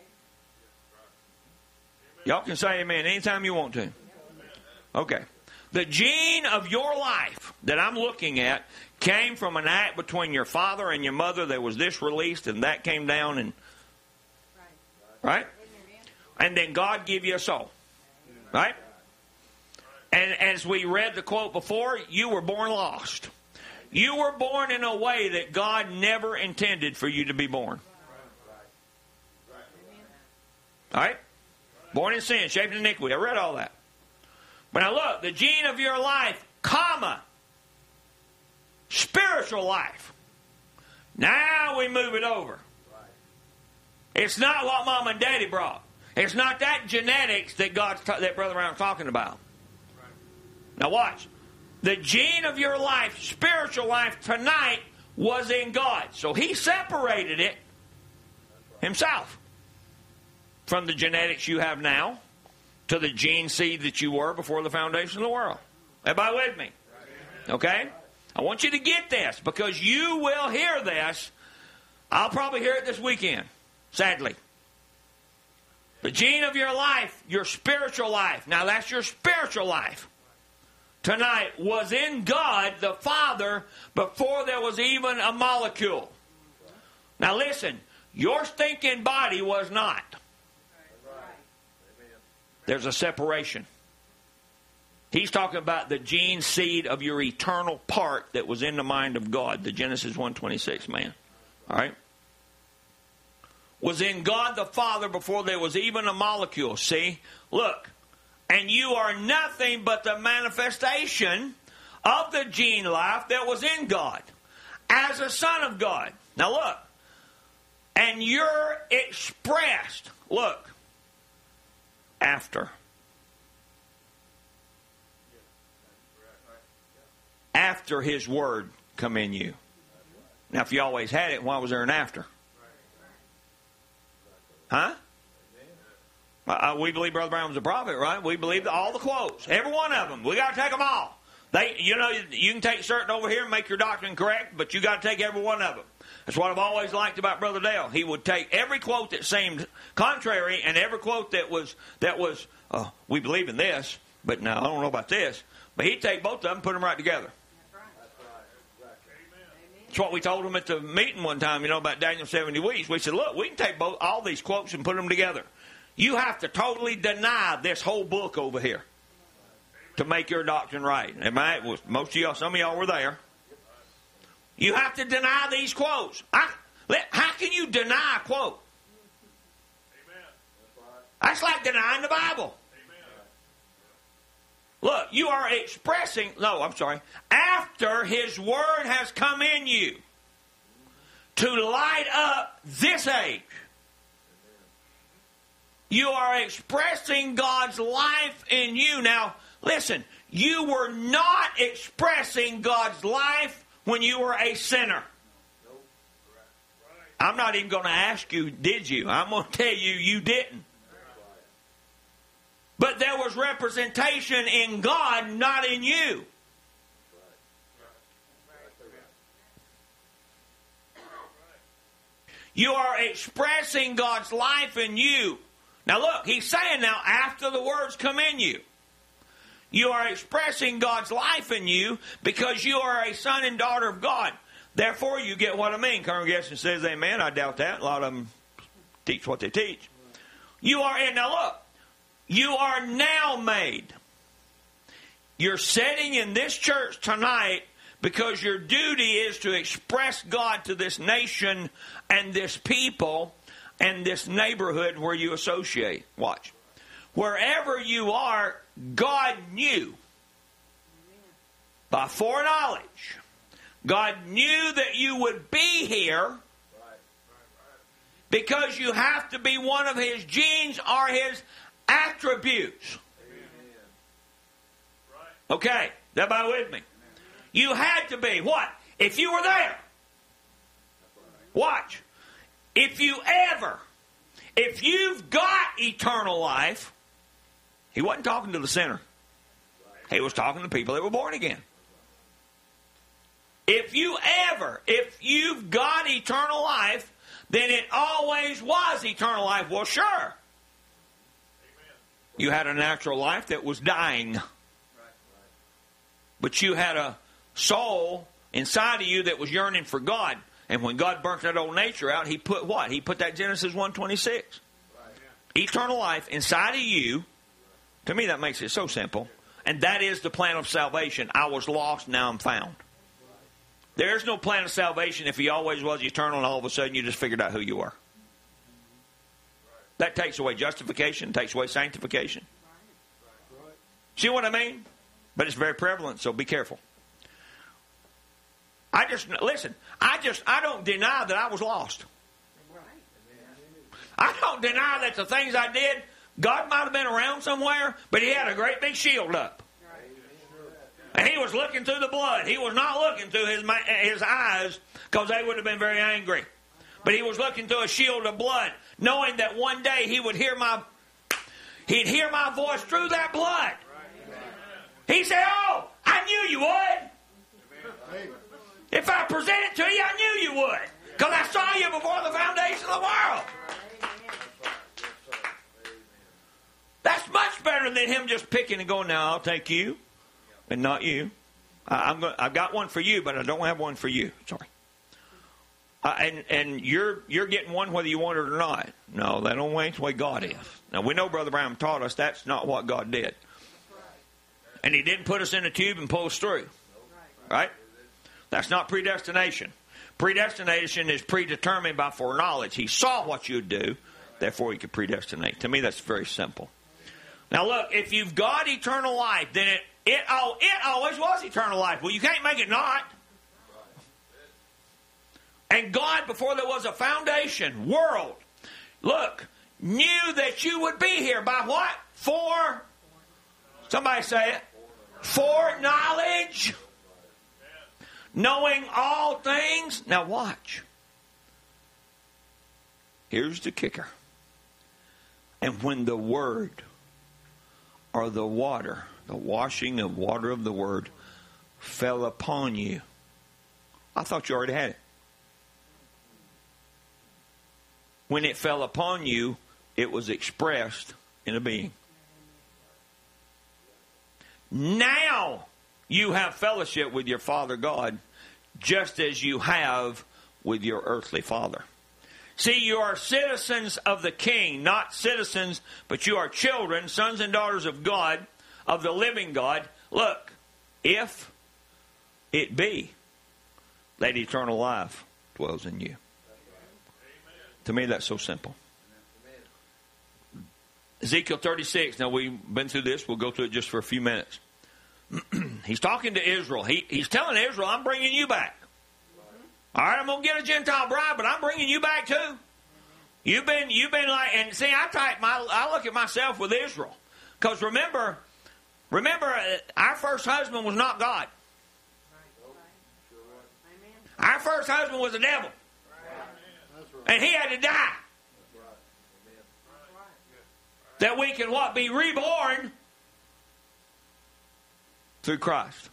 Y'all can say amen anytime you want to. Okay. the gene of your life that I'm looking at came from an act between your father and your mother. There was this released and that came down, and right? And then God give you a soul. Right? And as we read the quote before, you were born lost. You were born in a way that God never intended for you to be born. All right? Born in sin, shaped in iniquity. I read all that. But now look, the gene of your life, comma, spiritual life. Now we move it over. It's not what Mom and Daddy brought. It's not that genetics that God's ta- that Brother Brown's talking about. Now watch. The gene of your life, spiritual life tonight, was in God. So He separated it Himself from the genetics you have now to the gene seed that you were before the foundation of the world. Everybody with me? Okay? I want you to get this, because you will hear this. I'll probably hear it this weekend, sadly. The gene of your life, your spiritual life, now that's your spiritual life, tonight was in God the Father before there was even a molecule. Now listen, your stinking body was not. There's a separation. He's talking about the gene seed of your eternal part that was in the mind of God, the Genesis one twenty-six man. All right? Was in God the Father before there was even a molecule. See? Look. And you are nothing but the manifestation of the gene life that was in God as a son of God. Now look. And you're expressed. Look. After. After His Word come in you. Now if you always had it, why was there an after? Huh? Uh, we believe Brother Brown was a prophet, right? We believe all the quotes. Every one of them. We got to take them all. They, you know, you can take certain over here and make your doctrine correct, but you got to take every one of them. That's what I've always liked about Brother Dale. He would take every quote that seemed contrary and every quote that was, that was uh, we believe in this, but now I don't know about this. But he'd take both of them and put them right together. That's what we told him at the meeting one time, you know, about Daniel seventy weeks. We said, look, we can take both all these quotes and put them together. You have to totally deny this whole book over here to make your doctrine right. Am I? Most of y'all, some of y'all were there. You have to deny these quotes. I, how can you deny a quote? That's like denying the Bible. Look, you are expressing, no, I'm sorry, after His Word has come in you to light up this age. You are expressing God's life in you. Now, listen, you were not expressing God's life when you were a sinner. I'm not even going to ask you, did you? I'm going to tell you, you didn't. But there was representation in God, not in you. You are expressing God's life in you. Now look, He's saying now, after the words come in you, you are expressing God's life in you because you are a son and daughter of God. Therefore, you get what I mean. Congregation says amen. I doubt that. A lot of them teach what they teach. You are in. Now look. You are now made. You're sitting in this church tonight because your duty is to express God to this nation and this people and this neighborhood where you associate. Watch. Wherever you are, God knew by foreknowledge. God knew that you would be here because you have to be one of His genes or His attributes. Okay, everybody with me? You had to be. What? If you were there. Watch. If you ever, if you've got eternal life, He wasn't talking to the sinner. He was talking to people that were born again. If you ever, if you've got eternal life, then it always was eternal life. Well, sure. You had a natural life that was dying. but you had a soul inside of you that was yearning for God. And when God burnt that old nature out, He put what? He put that Genesis one twenty-six. Eternal life inside of you. To me, that makes it so simple. And that is the plan of salvation. I was lost, now I'm found. There's no plan of salvation if He always was eternal and all of a sudden you just figured out who you were. That takes away justification, takes away sanctification. See what I mean? But it's very prevalent, so be careful. I just, listen, I just, I don't deny that I was lost. I don't deny that the things I did, God might have been around somewhere, but He had a great big shield up. And He was looking through the blood. He was not looking through his, his eyes, because they would have been very angry. But He was looking through a shield of blood, knowing that one day He would hear my, He'd hear my voice through that blood. He said, oh, I knew you would. If I present it to you, I knew you would. Because I saw you before the foundation of the world. That's much better than Him just picking and going, now I'll take you and not you. I, I'm going, I've got one for you, but I don't have one for you. Sorry. Uh, and and you're you're getting one whether you want it or not. No, that don't ain't the way God is. Now, we know Brother Brown taught us that's not what God did. And He didn't put us in a tube and pull us through. Right? That's not predestination. Predestination is predetermined by foreknowledge. He saw what you'd do, therefore He could predestinate. To me, that's very simple. Now, look, if you've got eternal life, then it it, oh, it always was eternal life. Well, you can't make it not. And God, before there was a foundation, world, look, knew that you would be here by what? For, somebody say it, foreknowledge. Knowing all things. Now watch. Here's the kicker. And when the Word, or the water, the washing of water of the Word, fell upon you. I thought you already had it. When it fell upon you, it was expressed in a being. Now you have fellowship with your Father God, just as you have with your earthly father. See, you are citizens of the King, not citizens, but you are children, sons and daughters of God, of the living God. Look, if it be that eternal life dwells in you. To me, that's so simple. Ezekiel thirty-six. Now, we've been through this. We'll go through it just for a few minutes. He's talking to Israel. He, he's telling Israel, I'm bringing you back. All right, I'm going to get a Gentile bride, but I'm bringing you back too. You've been, you've been like, and see, I type my, I look at myself with Israel. Because remember, remember, uh, our first husband was not God. Our first husband was the devil. And he had to die. That we can what? Be reborn through Christ.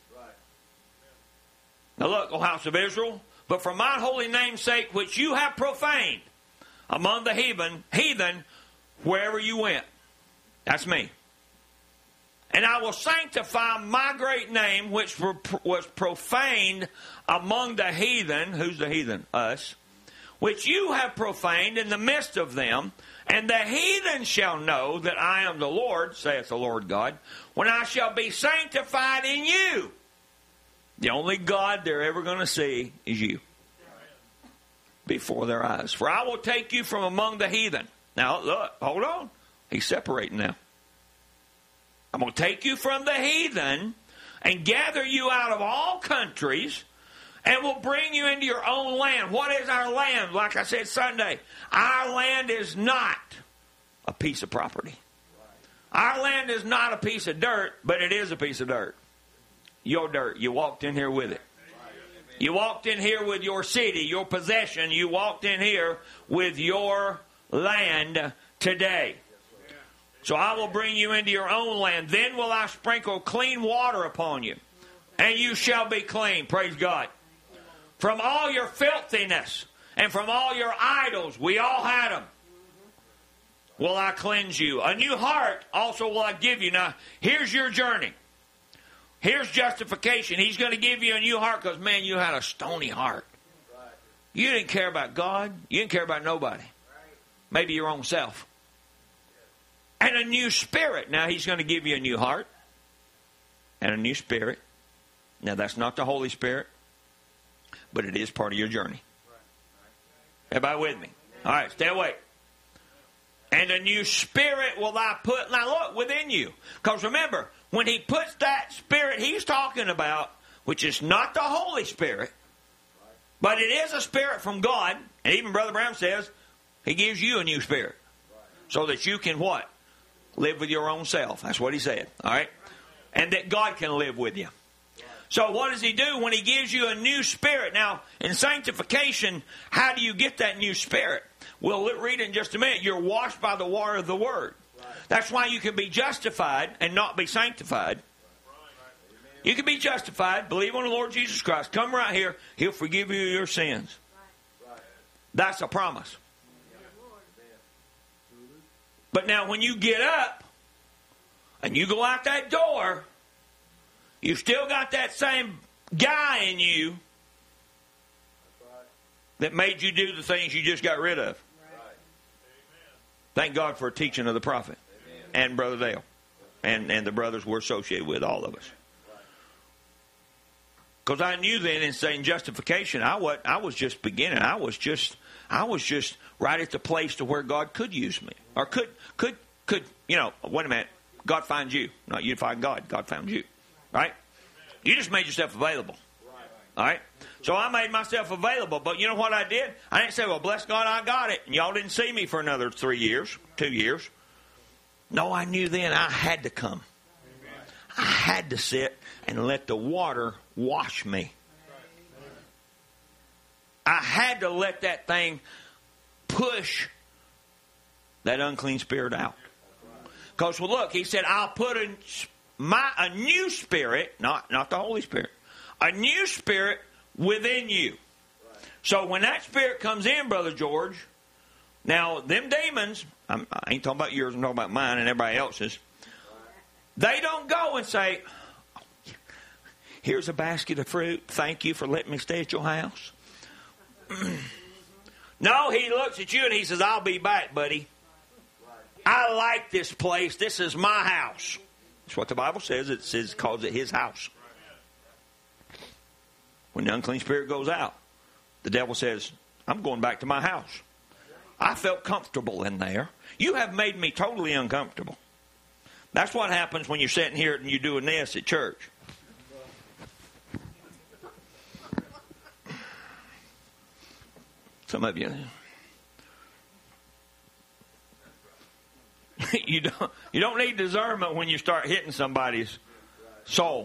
Now look, O house of Israel, but for my holy name's sake, which you have profaned among the heathen, heathen, wherever you went. That's me. And I will sanctify my great name, which was profaned among the heathen. Who's the heathen? Us. Which you have profaned in the midst of them. And the heathen shall know that I am the Lord, saith the Lord God, when I shall be sanctified in you. The only God they're ever going to see is you. Before their eyes. For I will take you from among the heathen. Now, look, hold on. He's separating now. I'm going to take you from the heathen and gather you out of all countries and will bring you into your own land. What is our land? Like I said Sunday, our land is not a piece of property. Our land is not a piece of dirt, but it is a piece of dirt. Your dirt. You walked in here with it. You walked in here with your city, your possession. You walked in here with your land today. So I will bring you into your own land. Then will I sprinkle clean water upon you, and you shall be clean. Praise God. From all your filthiness and from all your idols, we all had them, will I cleanse you. A new heart also will I give you. Now, here's your journey. Here's justification. He's going to give you a new heart because, man, you had a stony heart. You didn't care about God. You didn't care about nobody. Maybe your own self. And a new spirit. Now, He's going to give you a new heart and a new spirit. Now, that's not the Holy Spirit, but it is part of your journey. Everybody with me? All right, stay awake. And a new spirit will I put, now look, within you. Because remember, when He puts that spirit He's talking about, which is not the Holy Spirit, but it is a spirit from God, and even Brother Brown says, He gives you a new spirit. So that you can what? Live with your own self. That's what He said. All right? And that God can live with you. So what does He do when He gives you a new spirit? Now, in sanctification, how do you get that new spirit? We'll read it in just a minute. You're washed by the water of the Word. That's why you can be justified and not be sanctified. You can be justified, believe on the Lord Jesus Christ, come right here, He'll forgive you your sins. That's a promise. But now when you get up and you go out that door, you still got that same guy in you that made you do the things you just got rid of. Thank God for a teaching of the prophet and Brother Dale and, and the brothers we're associated with, all of us. Because I knew then in saying justification, I was, I was just beginning. I was just I was just right at the place to where God could use me. Or could, could, could, you know, wait a minute. God finds you. Not you find God. God found you. Right? You just made yourself available. All right? So I made myself available. But you know what I did? I didn't say, well, bless God, I got it. And y'all didn't see me for another three years, two years. No, I knew then I had to come. I had to sit and let the water wash me. I had to let that thing push that unclean spirit out. Because, well, look, He said, I'll put a, my, a new spirit, not, not the Holy Spirit, a new spirit within you. So when that spirit comes in, Brother George, now, them demons, I'm, I ain't talking about yours, I'm talking about mine and everybody else's, they don't go and say, here's a basket of fruit, thank you for letting me stay at your house. No, he looks at you and he says, I'll be back, buddy. I like this place. This is my house. That's what the Bible says. It says, calls it His house. When the unclean spirit goes out, the devil says, I'm going back to my house. I felt comfortable in there. You have made me totally uncomfortable. That's what happens when you're sitting here and you're doing this at church. Some of you, you don't you don't need discernment when you start hitting somebody's soul.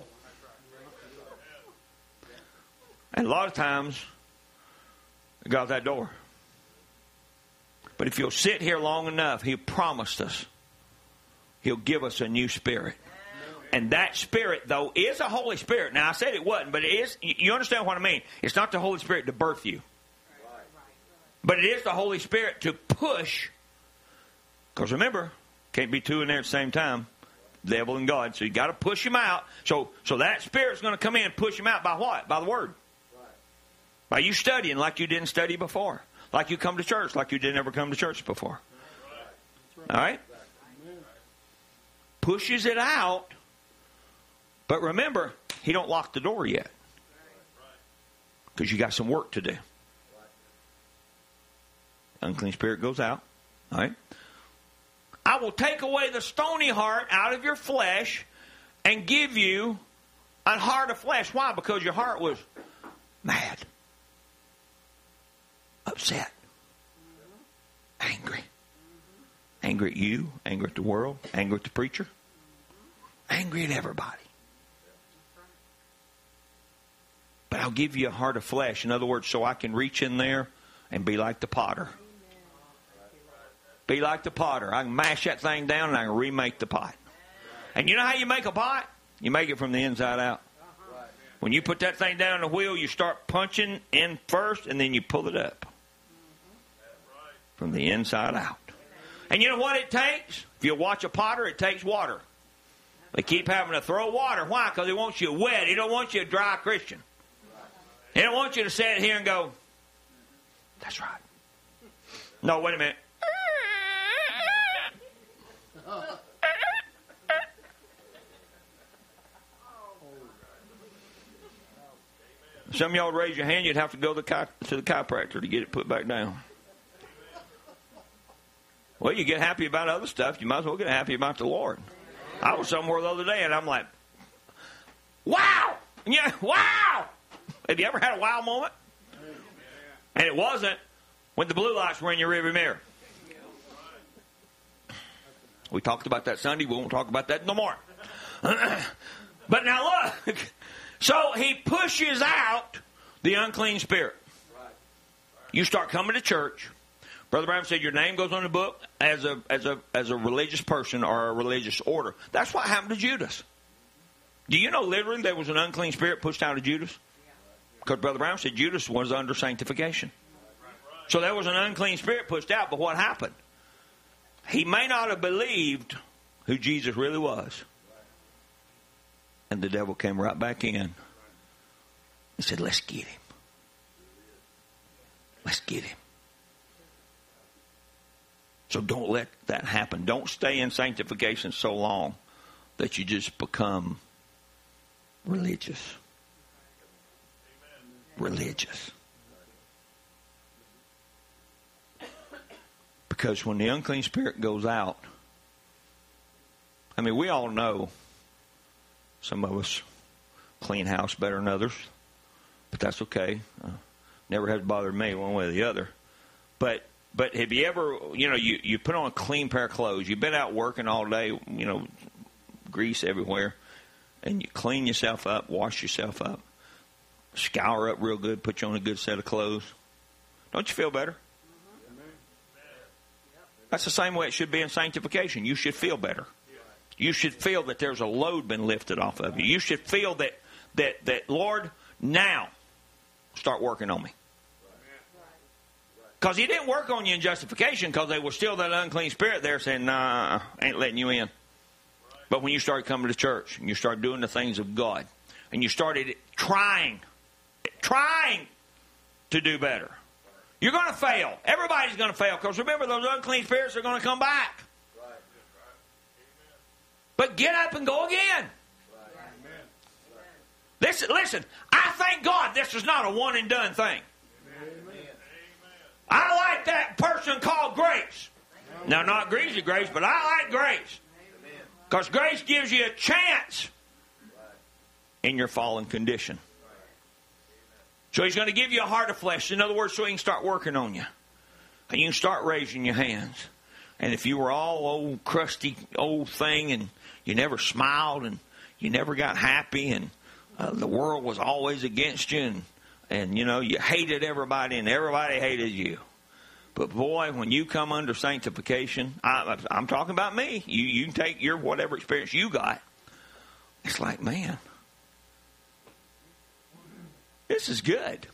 And a lot of times, it got out that door. But if you'll sit here long enough, He promised us He'll give us a new spirit. And that spirit, though, is a Holy Spirit. Now, I said it wasn't, but it is. You understand what I mean? It's not the Holy Spirit to birth you. But it is the Holy Spirit to push. Because remember, can't be two in there at the same time. Devil and God. So you got to push him out. So so that Spirit's going to come in and push him out by what? By the Word. By you studying like you didn't study before. Like you come to church like you didn't ever come to church before. All right? Pushes it out. But remember, He don't lock the door yet. Because you got some work to do. Unclean spirit goes out. All right? I will take away the stony heart out of your flesh and give you a heart of flesh. Why? Because your heart was mad, upset, angry. Angry at you, angry at the world, angry at the preacher, angry at everybody. But I'll give you a heart of flesh. In other words, so I can reach in there and be like the potter. Be like the potter. I can mash that thing down and I can remake the pot. And you know how you make a pot? You make it from the inside out. When you put that thing down on the wheel, you start punching in first and then you pull it up. From the inside out. And you know what it takes? If you watch a potter, it takes water. They keep having to throw water. Why? Because he wants you wet. He don't want you a dry Christian. He don't want you to sit here and go, that's right. No, wait a minute. Some of y'all would raise your hand, you'd have to go to the, chi- to the chiropractor to get it put back down. Well, you get happy about other stuff, you might as well get happy about the Lord. I was somewhere the other day, and I'm like, wow! Yeah, wow! Have you ever had a wow moment? And it wasn't when the blue lights were in your rearview mirror. We talked about that Sunday. We won't talk about that no more. But now look. So he pushes out the unclean spirit. You start coming to church. Brother Brown said your name goes on the book as a as a as a religious person or a religious order. That's what happened to Judas. Do you know literally there was an unclean spirit pushed out of Judas? Because Brother Brown said Judas was under sanctification. So there was an unclean spirit pushed out, but what happened? He may not have believed who Jesus really was. And the devil came right back in and said, let's get him. Let's get him. So don't let that happen. Don't stay in sanctification so long that you just become religious. Religious. Because when the unclean spirit goes out, I mean, we all know some of us clean house better than others, but that's okay. Uh, never has bothered me one way or the other. But but have you ever, you know, you, you put on a clean pair of clothes, you've been out working all day, you know, grease everywhere, and you clean yourself up, wash yourself up, scour up real good, put you on a good set of clothes. Don't you feel better? That's the same way it should be in sanctification. You should feel better. You should feel that there's a load been lifted off of you. You should feel that, that, that Lord, now start working on me. Because he didn't work on you in justification because there was still that unclean spirit there saying, nah, I ain't letting you in. But when you started coming to church and you started doing the things of God and you started trying, trying to do better, you're going to fail. Everybody's going to fail because remember, those unclean spirits are going to come back. But get up and go again. Listen, listen, I thank God this is not a one and done thing. I like that person called grace. Now, not greasy grace, but I like grace. Because grace gives you a chance in your fallen condition. So he's going to give you a heart of flesh. In other words, so he can start working on you. And you can start raising your hands. And if you were all old, crusty, old thing, and you never smiled, and you never got happy, and uh, the world was always against you, and, and, you know, you hated everybody, and everybody hated you. But, boy, when you come under sanctification, I, I'm talking about me. You, you can take your whatever experience you got. It's like, man, this is good.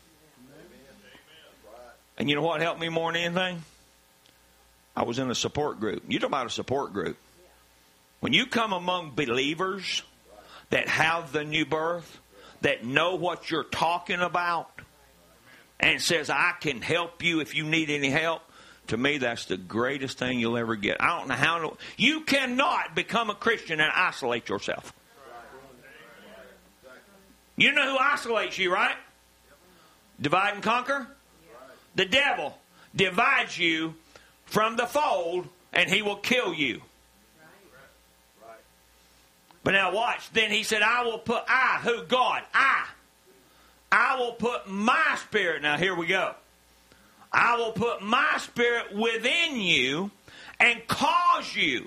And you know what helped me more than anything? I was in a support group. You talk about a support group. When you come among believers that have the new birth, that know what you're talking about, and says, I can help you if you need any help, to me, that's the greatest thing you'll ever get. I don't know how to... You cannot become a Christian and isolate yourself. You know who isolates you, right? Divide and conquer? The devil divides you from the fold, and he will kill you. But now watch. Then he said, I will put, I, who? God, I. I will put my spirit. Now here we go. I will put my spirit within you and cause you.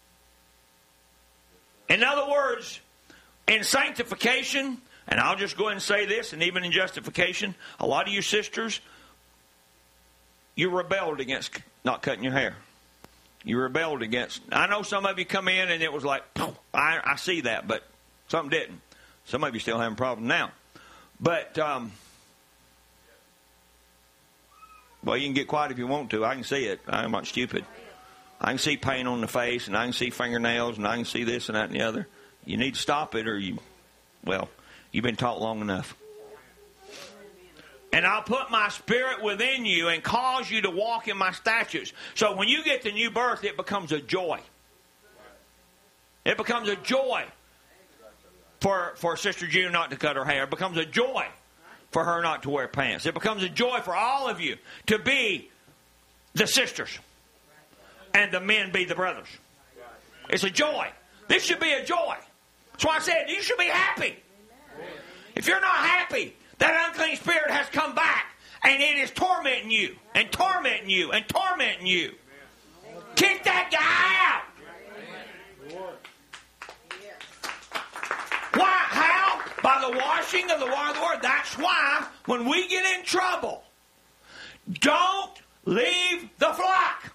In other words, in sanctification, and I'll just go ahead and say this, and even in justification, a lot of you sisters, you rebelled against not cutting your hair. You rebelled against. I know some of you come in and it was like, I, I see that, but some didn't. Some of you still having a problem now. But, um, well, you can get quiet if you want to. I can see it. I'm not stupid. I can see pain on the face, and I can see fingernails, and I can see this and that and the other. You need to stop it, or you, well, you've been taught long enough. And I'll put my spirit within you and cause you to walk in my statutes. So when you get the new birth, it becomes a joy. It becomes a joy for, for Sister June not to cut her hair. It becomes a joy for her not to wear pants. It becomes a joy for all of you to be the sisters and the men be the brothers. It's a joy. This should be a joy. That's why I said you should be happy. If you're not happy, that unclean spirit has come back and it is tormenting you and tormenting you and tormenting you. Kick that guy out. Why? How? By the washing of the water of the Word. That's why when we get in trouble, don't leave the flock.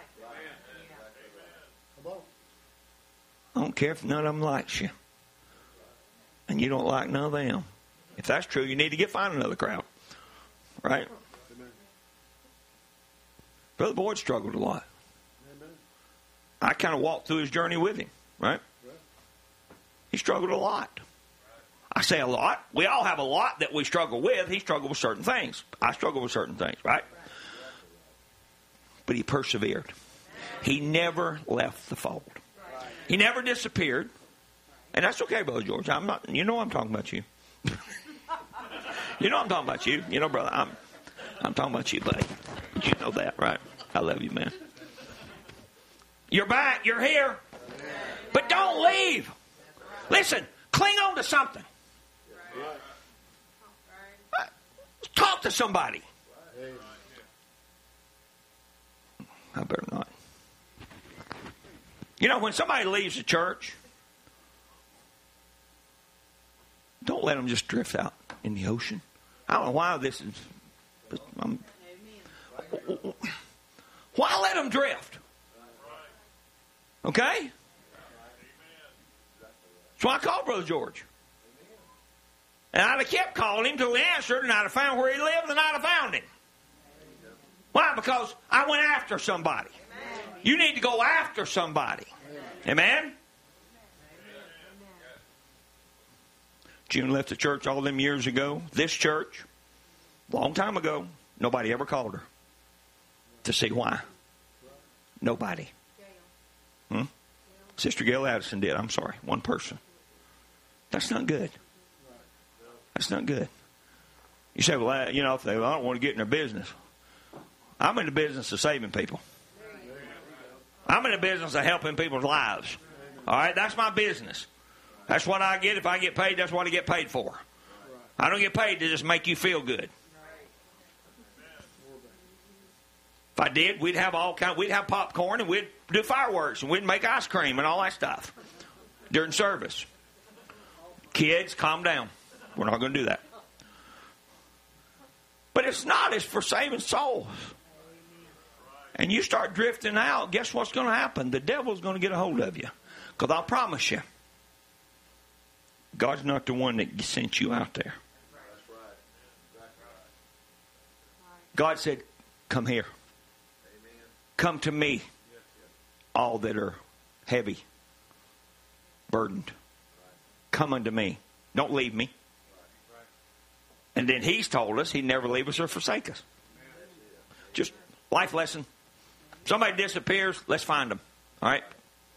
I don't care if none of them likes you. And you don't like none of them. If that's true, you need to get find another crowd. Right? Amen. Brother Boyd struggled a lot. Amen. I kind of walked through his journey with him. Right? Right? He struggled a lot. I say a lot. We all have a lot that we struggle with. He struggled with certain things. I struggle with certain things. Right? But he persevered. He never left the fold. He never disappeared. And that's okay, Brother George. I'm not. You know I'm talking about you. You know I'm talking about you. You know, brother, I'm I'm talking about you, buddy. You know that, right? I love you, man. You're back. You're here. But don't leave. Listen, cling on to something. Talk to somebody. I better not. You know, when somebody leaves the church, don't let them just drift out in the ocean. I don't know why this is. I'm, why let them drift? Okay? So I called Brother George. And I'd have kept calling him till he answered, and I'd have found where he lived, and I'd have found him. Why? Because I went after somebody. You need to go after somebody. Amen? June left the church all them years ago. This church, long time ago, nobody ever called her to see why. Nobody. Hmm? Sister Gail Addison did. I'm sorry. One person. That's not good. That's not good. You say, well, you know, if they, well, I don't want to get in their business. I'm in the business of saving people. I'm in the business of helping people's lives. All right? That's my business. That's what I get. If I get paid, that's what I get paid for. I don't get paid to just make you feel good. If I did, we'd have all kind. We'd have popcorn and we'd do fireworks and we'd make ice cream and all that stuff during service. Kids, calm down. We're not going to do that. But it's not. It's for saving souls. And you start drifting out, guess what's going to happen? The devil's going to get a hold of you. Because I'll promise you, God's not the one that sent you out there. God said, come here. Come to me, all that are heavy, burdened. Come unto me. Don't leave me. And then he's told us he'd never leave us or forsake us. Just life lesson. Somebody disappears, let's find them. All right?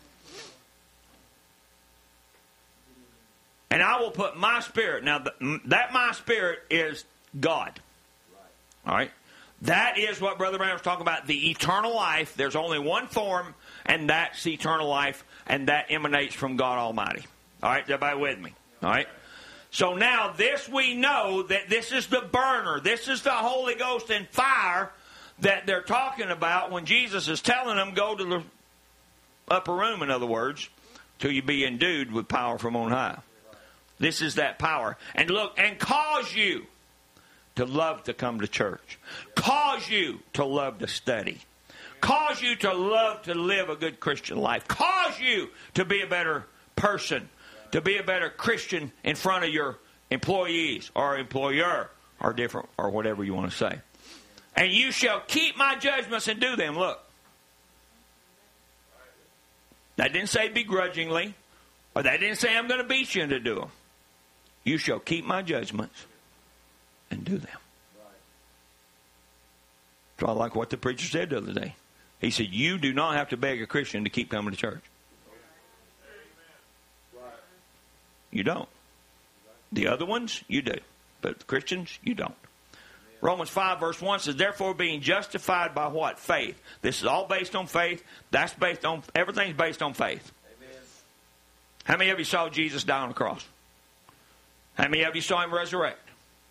And I will put my spirit. Now, the, that my spirit is God. All right? That is what Brother Branham was talking about, the eternal life. There's only one form, and that's eternal life, and that emanates from God Almighty. All right? Everybody with me? All right? So now this we know that this is the burner. This is the Holy Ghost and fire that they're talking about when Jesus is telling them go to the upper room, in other words, till you be endued with power from on high. This is that power. And look, and cause you to love to come to church. Cause you to love to study. Cause you to love to live a good Christian life. Cause you to be a better person. To be a better Christian in front of your employees or employer or different or whatever you want to say. And you shall keep my judgments and do them. Look. That didn't say begrudgingly. Or that didn't say I'm going to beat you into doing them. You shall keep my judgments and do them. So I like what the preacher said the other day. He said, you do not have to beg a Christian to keep coming to church. You don't. The other ones, you do. But the Christians, you don't. Romans five verse one says, therefore being justified by what? Faith. This is all based on faith. That's based on, everything's based on faith. Amen. How many of you saw Jesus die on the cross? How many of you saw him resurrect?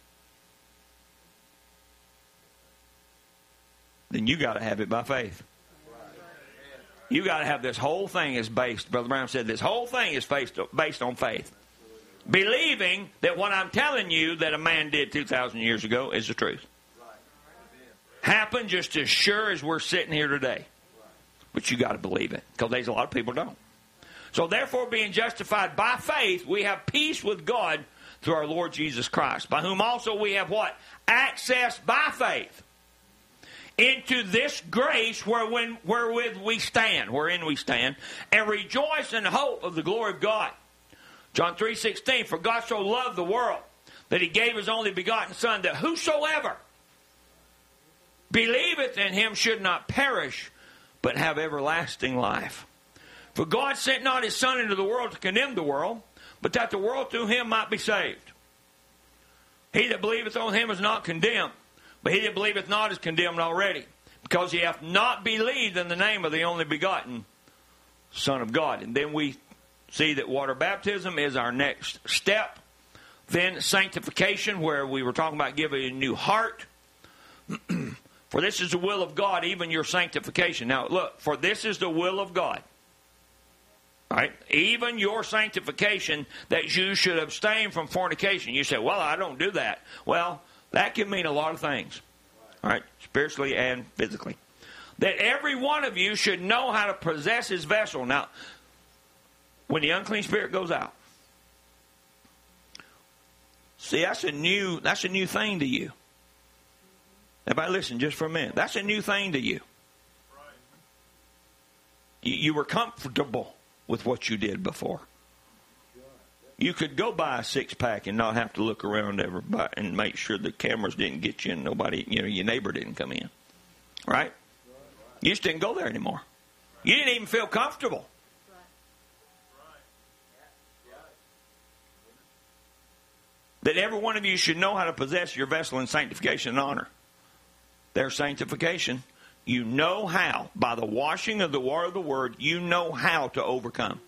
Then you got to have it by faith. You got to have this whole thing is based, Brother Brown said, this whole thing is based, based on faith. Believing that what I'm telling you that a man did two thousand years ago is the truth. Happened just as sure as we're sitting here today. But you got to believe it, because there's a lot of people who don't. So therefore, being justified by faith, we have peace with God through our Lord Jesus Christ, by whom also we have what? Access by faith into this grace wherein, wherewith we stand, wherein we stand, and rejoice in the hope of the glory of God. John three sixteen, for God so loved the world that he gave his only begotten Son, that whosoever believeth in him should not perish, but have everlasting life. For God sent not his Son into the world to condemn the world, but that the world through him might be saved. He that believeth on him is not condemned, but he that believeth not is condemned already, because he hath not believed in the name of the only begotten Son of God. And then we see that water baptism is our next step. Then sanctification, where we were talking about giving a new heart. For this is the will of God, even your sanctification. Now look, for this is the will of God. Right? Even your sanctification, that you should abstain from fornication. You say, well, I don't do that. Well, that can mean a lot of things. All right? Spiritually and physically. That every one of you should know how to possess his vessel. Now, when the unclean spirit goes out, see, that's a new, that's a new thing to you. Everybody listen just for a minute. That's a new thing to you. You, you were comfortable with what you did before. You could go buy a six-pack and not have to look around everybody and make sure the cameras didn't get you and nobody, you know, your neighbor didn't come in. Right? You just didn't go there anymore. You didn't even feel comfortable. That every one of you should know how to possess your vessel in sanctification and honor. Their sanctification, you know how. By the washing of the water of the Word, you know how to overcome.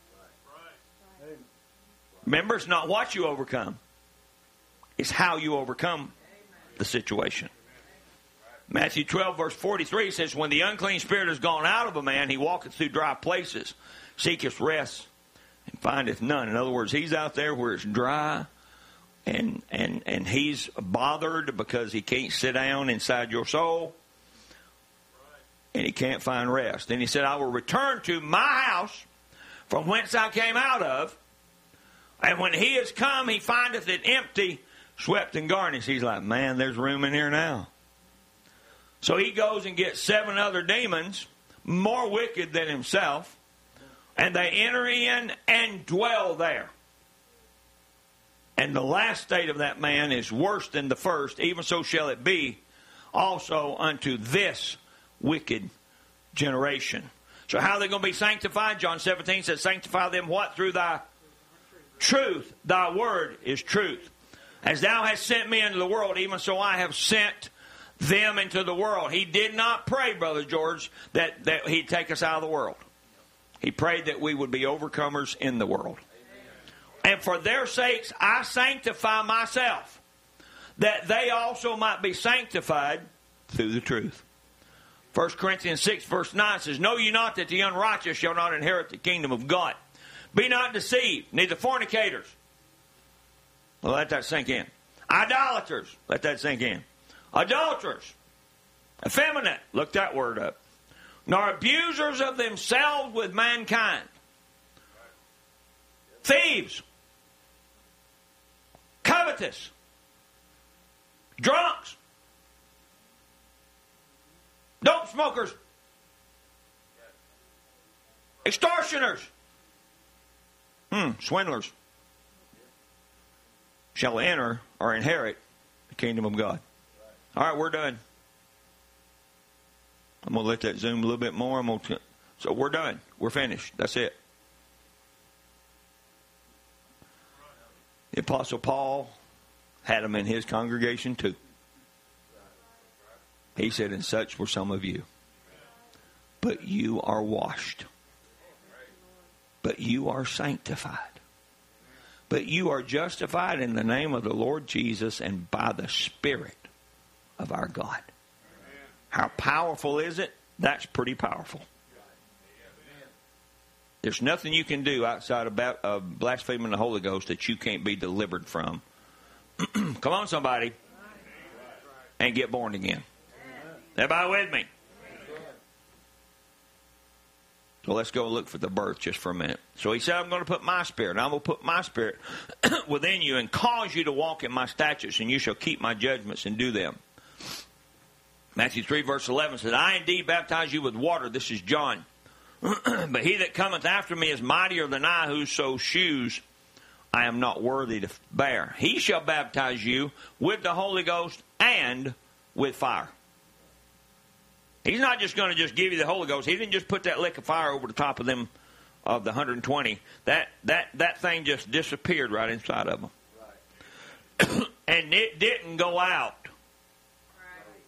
Remember, it's not what you overcome. It's how you overcome the situation. Matthew twelve, verse forty-three says, when the unclean spirit is gone out of a man, he walketh through dry places, seeketh rest, and findeth none. In other words, he's out there where it's dry, and and and he's bothered because he can't sit down inside your soul, and he can't find rest. Then he said, I will return to my house from whence I came out of, and when he is come, he findeth it empty, swept and garnished. He's like, man, there's room in here now. So he goes and gets seven other demons, more wicked than himself, and they enter in and dwell there. And the last state of that man is worse than the first, even so shall it be also unto this wicked generation. So how are they going to be sanctified? John seventeen says, sanctify them what? Through thy truth. Thy word is truth. As thou hast sent me into the world, even so I have sent them into the world. He did not pray, Brother George, that, that he'd take us out of the world. He prayed that we would be overcomers in the world. And for their sakes I sanctify myself, that they also might be sanctified through the truth. First Corinthians six verse nine says, know ye not that the unrighteous shall not inherit the kingdom of God? Be not deceived, neither fornicators. Well, let that sink in. Idolaters, let that sink in. Adulterers, effeminate, look that word up. Nor abusers of themselves with mankind. Thieves. Covetous. Drunks. Dope smokers. Extortioners. Hmm, swindlers shall enter or inherit the kingdom of God. All right, we're done. I'm going to let that zoom a little bit more. I'm going to, so we're done. We're finished. That's it. The Apostle Paul had them in his congregation too. He said, and such were some of you. But you are washed. But you are sanctified. But you are justified in the name of the Lord Jesus and by the Spirit of our God. How powerful is it? That's pretty powerful. There's nothing you can do outside of, of blaspheming the Holy Ghost that you can't be delivered from. Come on, somebody. And get born again. Everybody with me? So let's go look for the birth just for a minute. So he said, I'm going to put my spirit, and I'm going to put my spirit within you and cause you to walk in my statutes, and you shall keep my judgments and do them. Matthew three, verse eleven says, I indeed baptize you with water. This is John. But he that cometh after me is mightier than I, whoso shoes I am not worthy to bear. He shall baptize you with the Holy Ghost and with fire. He's not just going to just give you the Holy Ghost. He didn't just put that lick of fire over the top of them, of the one hundred twenty. That that that thing just disappeared right inside of them. Right. And it didn't go out. Right.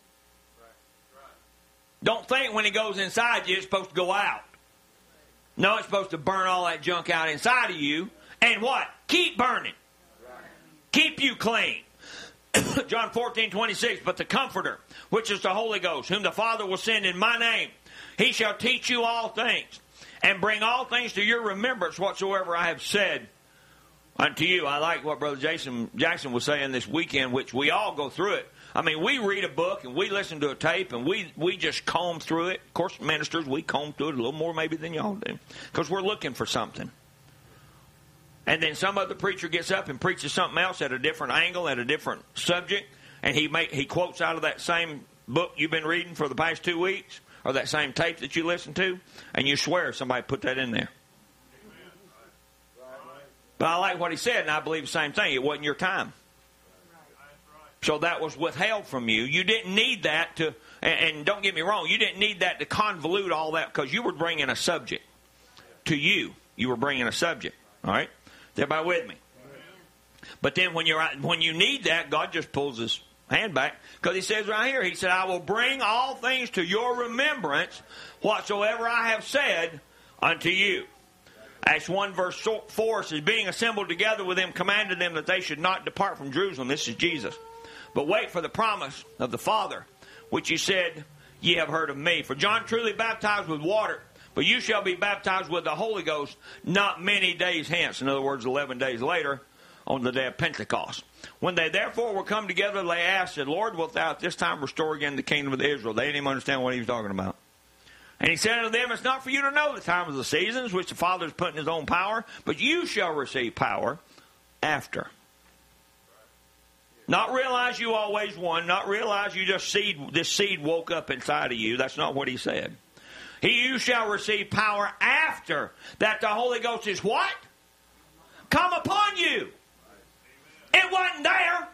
Don't think when it goes inside you, it's supposed to go out. No, it's supposed to burn all that junk out inside of you. And what? Keep burning. Right. Keep you clean. John fourteen, twenty-six, but the Comforter, which is the Holy Ghost, whom the Father will send in my name, he shall teach you all things, and bring all things to your remembrance whatsoever I have said unto you. I like what Brother Jason Jackson was saying this weekend, which we all go through it. I mean, we read a book, and we listen to a tape, and we, we just comb through it. Of course, ministers, we comb through it a little more maybe than y'all do, because we're looking for something. And then some other preacher gets up and preaches something else at a different angle, at a different subject, and he make, he quotes out of that same book you've been reading for the past two weeks, or that same tape that you listen to, and you swear somebody put that in there. But I like what he said, and I believe the same thing. It wasn't your time. So that was withheld from you. You didn't need that to, and, and don't get me wrong, you didn't need that to convolute all that, because you were bringing a subject to you. You were bringing a subject, all right? Everybody with me? But then when you're when you need that, God just pulls his hand back, because he says right here, he said, I will bring all things to your remembrance whatsoever I have said unto you. Acts one verse four says, being assembled together with them, commanded them that they should not depart from Jerusalem. This is Jesus. But wait for the promise of the Father, which he said, ye have heard of me. For John truly baptized with water, but you shall be baptized with the Holy Ghost not many days hence. In other words, eleven days later, on the day of Pentecost. When they therefore were come together, they asked, said, Lord, wilt thou at this time restore again the kingdom of Israel? They didn't even understand what he was talking about. And he said unto them, it's not for you to know the times of the seasons, which the Father has put in his own power, but you shall receive power after. Not realize you always won, not realize you just seed, this seed woke up inside of you. That's not what he said. He, you shall receive power after that the Holy Ghost is what? Come upon you. It wasn't there.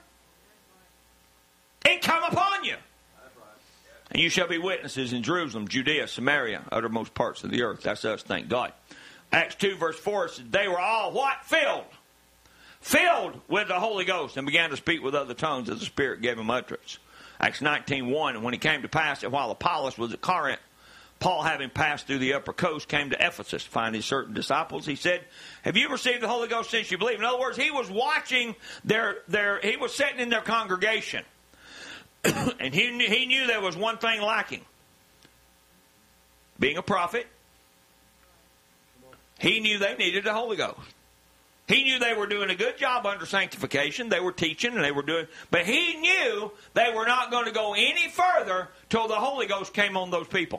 It come upon you. And you shall be witnesses in Jerusalem, Judea, Samaria, uttermost parts of the earth. That's us, thank God. Acts two verse four says, they were all what? Filled. Filled with the Holy Ghost, and began to speak with other tongues as the Spirit gave them utterance. Acts nineteen one, and when it came to pass that while Apollos was at Corinth, Paul, having passed through the upper coast, came to Ephesus to find his certain disciples. He said, have you received the Holy Ghost since you believe? In other words, he was watching their, their he was sitting in their congregation. And he knew, he knew there was one thing lacking. Being a prophet, he knew they needed the Holy Ghost. He knew they were doing a good job under sanctification. They were teaching and they were doing, but he knew they were not going to go any further till the Holy Ghost came on those people.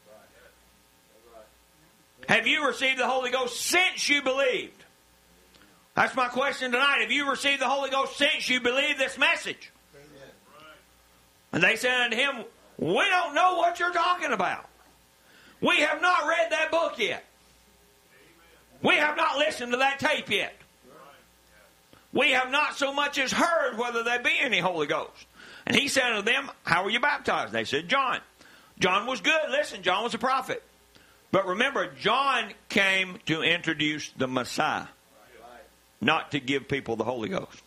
Have you received the Holy Ghost since you believed? That's my question tonight. Have you received the Holy Ghost since you believed this message? And they said unto him, we don't know what you're talking about. We have not read that book yet. We have not listened to that tape yet. We have not so much as heard whether there be any Holy Ghost. And he said to them, how were you baptized? They said, John. John was good. Listen, John was a prophet. But remember, John came to introduce the Messiah, not to give people the Holy Ghost.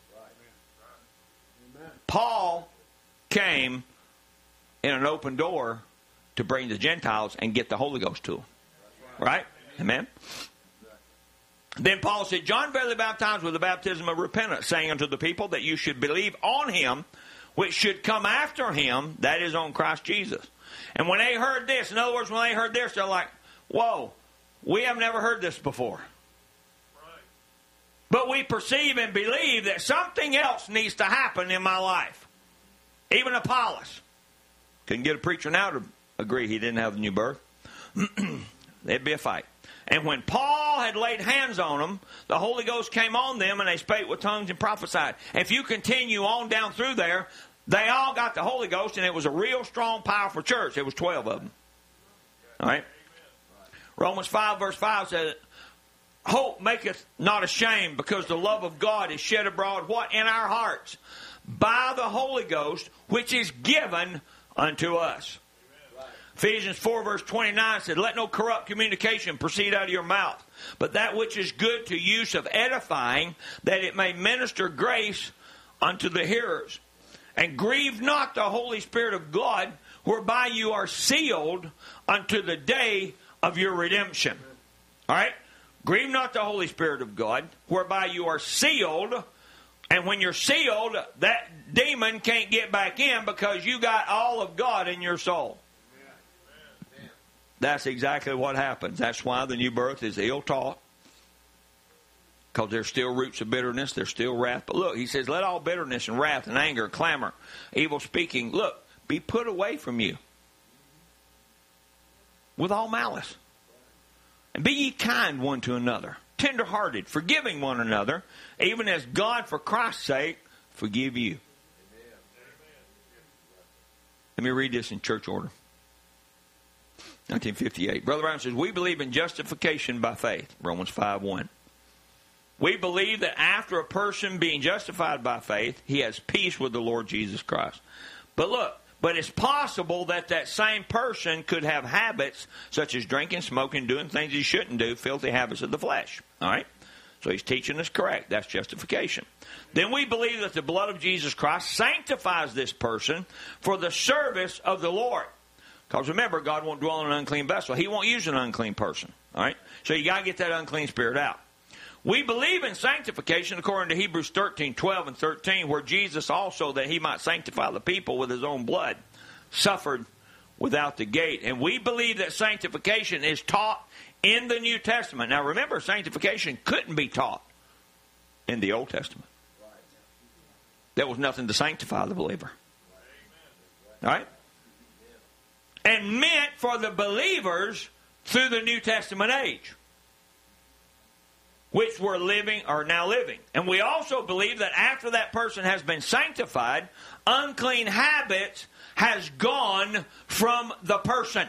Paul came in an open door to bring the Gentiles and get the Holy Ghost to them. Right? Amen? Then Paul said, John verily baptized with the baptism of repentance, saying unto the people that you should believe on him, which should come after him, that is on Christ Jesus. And when they heard this, in other words, when they heard this, they're like, whoa, we have never heard this before. But we perceive and believe that something else needs to happen in my life. Even Apollos couldn't get a preacher now to agree he didn't have the new birth. There'd be a fight. And when Paul had laid hands on them, the Holy Ghost came on them, and they spake with tongues and prophesied. If you continue on down through there, they all got the Holy Ghost, and it was a real strong, powerful church. There was twelve of them. All right? Romans five, verse five says, hope maketh not ashamed, because the love of God is shed abroad, what? In our hearts, by the Holy Ghost, which is given unto us. Ephesians four, verse twenty-nine said, let no corrupt communication proceed out of your mouth, but that which is good to use of edifying, that it may minister grace unto the hearers. And grieve not the Holy Spirit of God, whereby you are sealed unto the day of your redemption. All right? Grieve not the Holy Spirit of God, whereby you are sealed. And when you're sealed, that demon can't get back in, because you got all of God in your soul. That's exactly what happens. That's why the new birth is ill-taught. Because there's still roots of bitterness. There's still wrath. But look, he says, let all bitterness and wrath and anger, clamor, evil speaking, look, be put away from you with all malice. And be ye kind one to another, tender-hearted, forgiving one another, even as God, for Christ's sake, forgive you. Let me read this in church order. nineteen fifty-eight. Brother Brown says, we believe in justification by faith. Romans five one. We believe that after a person being justified by faith, he has peace with the Lord Jesus Christ. But look, but it's possible that that same person could have habits such as drinking, smoking, doing things he shouldn't do, filthy habits of the flesh. All right? So he's teaching us correct. That's justification. Then we believe that the blood of Jesus Christ sanctifies this person for the service of the Lord. Because remember, God won't dwell in an unclean vessel. He won't use an unclean person. All right? So you got to get that unclean spirit out. We believe in sanctification according to Hebrews thirteen, twelve, and thirteen, where Jesus also, that he might sanctify the people with his own blood, suffered without the gate. And we believe that sanctification is taught in the New Testament. Now remember, sanctification couldn't be taught in the Old Testament. There was nothing to sanctify the believer. All right? And meant for the believers through the New Testament age, which were living, or now living. And we also believe that after that person has been sanctified, unclean habits has gone from the person.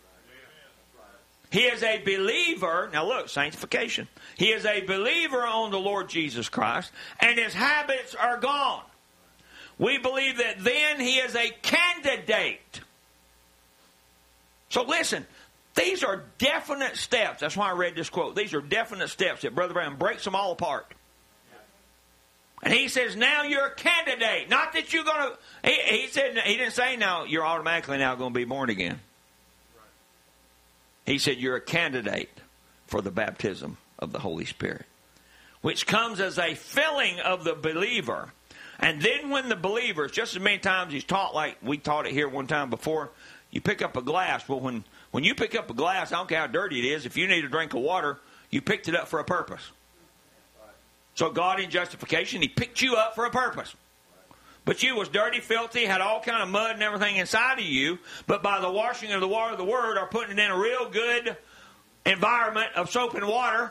He is a believer. Now look, sanctification. He is a believer on the Lord Jesus Christ, and his habits are gone. We believe that then he is a candidate. So listen, these are definite steps. That's why I read this quote. These are definite steps that Brother Brown breaks them all apart. And he says, now you're a candidate. Not that you're going to, he, he said, he didn't say now you're automatically now going to be born again. He said you're a candidate for the baptism of the Holy Spirit, which comes as a filling of the believer. And then when the believers, just as many times he's taught, like we taught it here one time before, you pick up a glass. Well, when, when you pick up a glass, I don't care how dirty it is, if you need a drink of water, you picked it up for a purpose. So God in justification, he picked you up for a purpose. But you was dirty, filthy, had all kind of mud and everything inside of you, but by the washing of the water of the Word, or putting it in a real good environment of soap and water,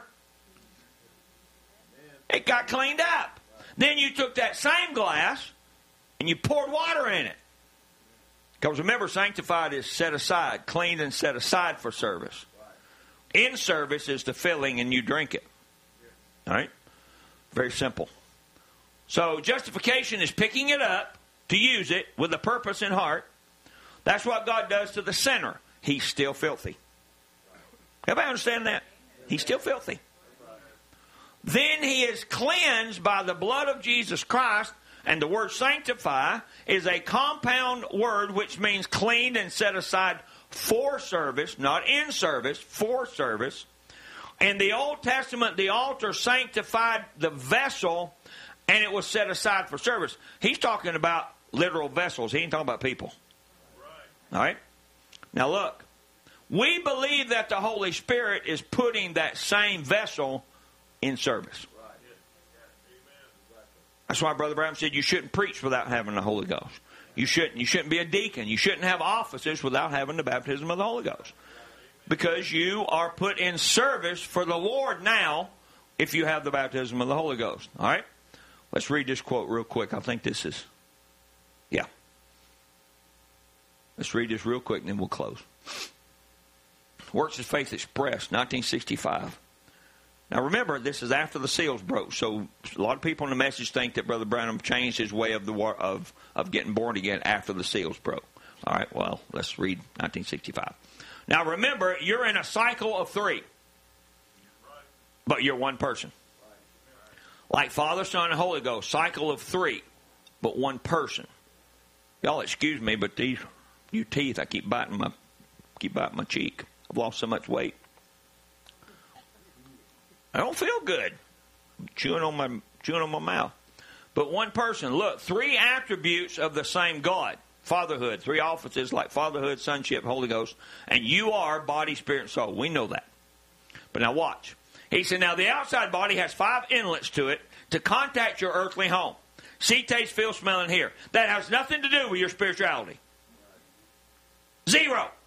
it got cleaned up. Then you took that same glass and you poured water in it. Because remember, sanctified is set aside, cleaned and set aside for service. In service is the filling and you drink it. All right? Very simple. So justification is picking it up to use it with a purpose in heart. That's what God does to the sinner. He's still filthy. Everybody understand that? He's still filthy. Then he is cleansed by the blood of Jesus Christ, and the word sanctify is a compound word which means cleaned and set aside for service, not in service, for service. In the Old Testament, the altar sanctified the vessel, and it was set aside for service. He's talking about literal vessels. He ain't talking about people. All right? Now look. We believe that the Holy Spirit is putting that same vessel in service. That's why Brother Branham said you shouldn't preach without having the Holy Ghost. You shouldn't. You shouldn't be a deacon. You shouldn't have offices without having the baptism of the Holy Ghost. Because you are put in service for the Lord now if you have the baptism of the Holy Ghost. All right? Let's read this quote real quick. I think this is, yeah. Let's read this real quick and then we'll close. Works of Faith Expressed, nineteen sixty-five. Now remember, this is after the seals broke, so a lot of people in the message think that Brother Branham changed his way of the war, of of getting born again after the seals broke. All right, well, let's read nineteen sixty-five. Now remember, you're in a cycle of three, but you're one person. Like Father, Son, and Holy Ghost, cycle of three, but one person. Y'all excuse me, but these new teeth, I keep biting my keep biting my cheek. I've lost so much weight. I don't feel good. I'm chewing on my chewing on my mouth. But one person, look, three attributes of the same God. Fatherhood, three offices like fatherhood, sonship, Holy Ghost. And you are body, spirit, and soul. We know that. But now watch. He said, now the outside body has five inlets to it to contact your earthly home. See, taste, feel, smell, and hear. That has nothing to do with your spirituality. Zero.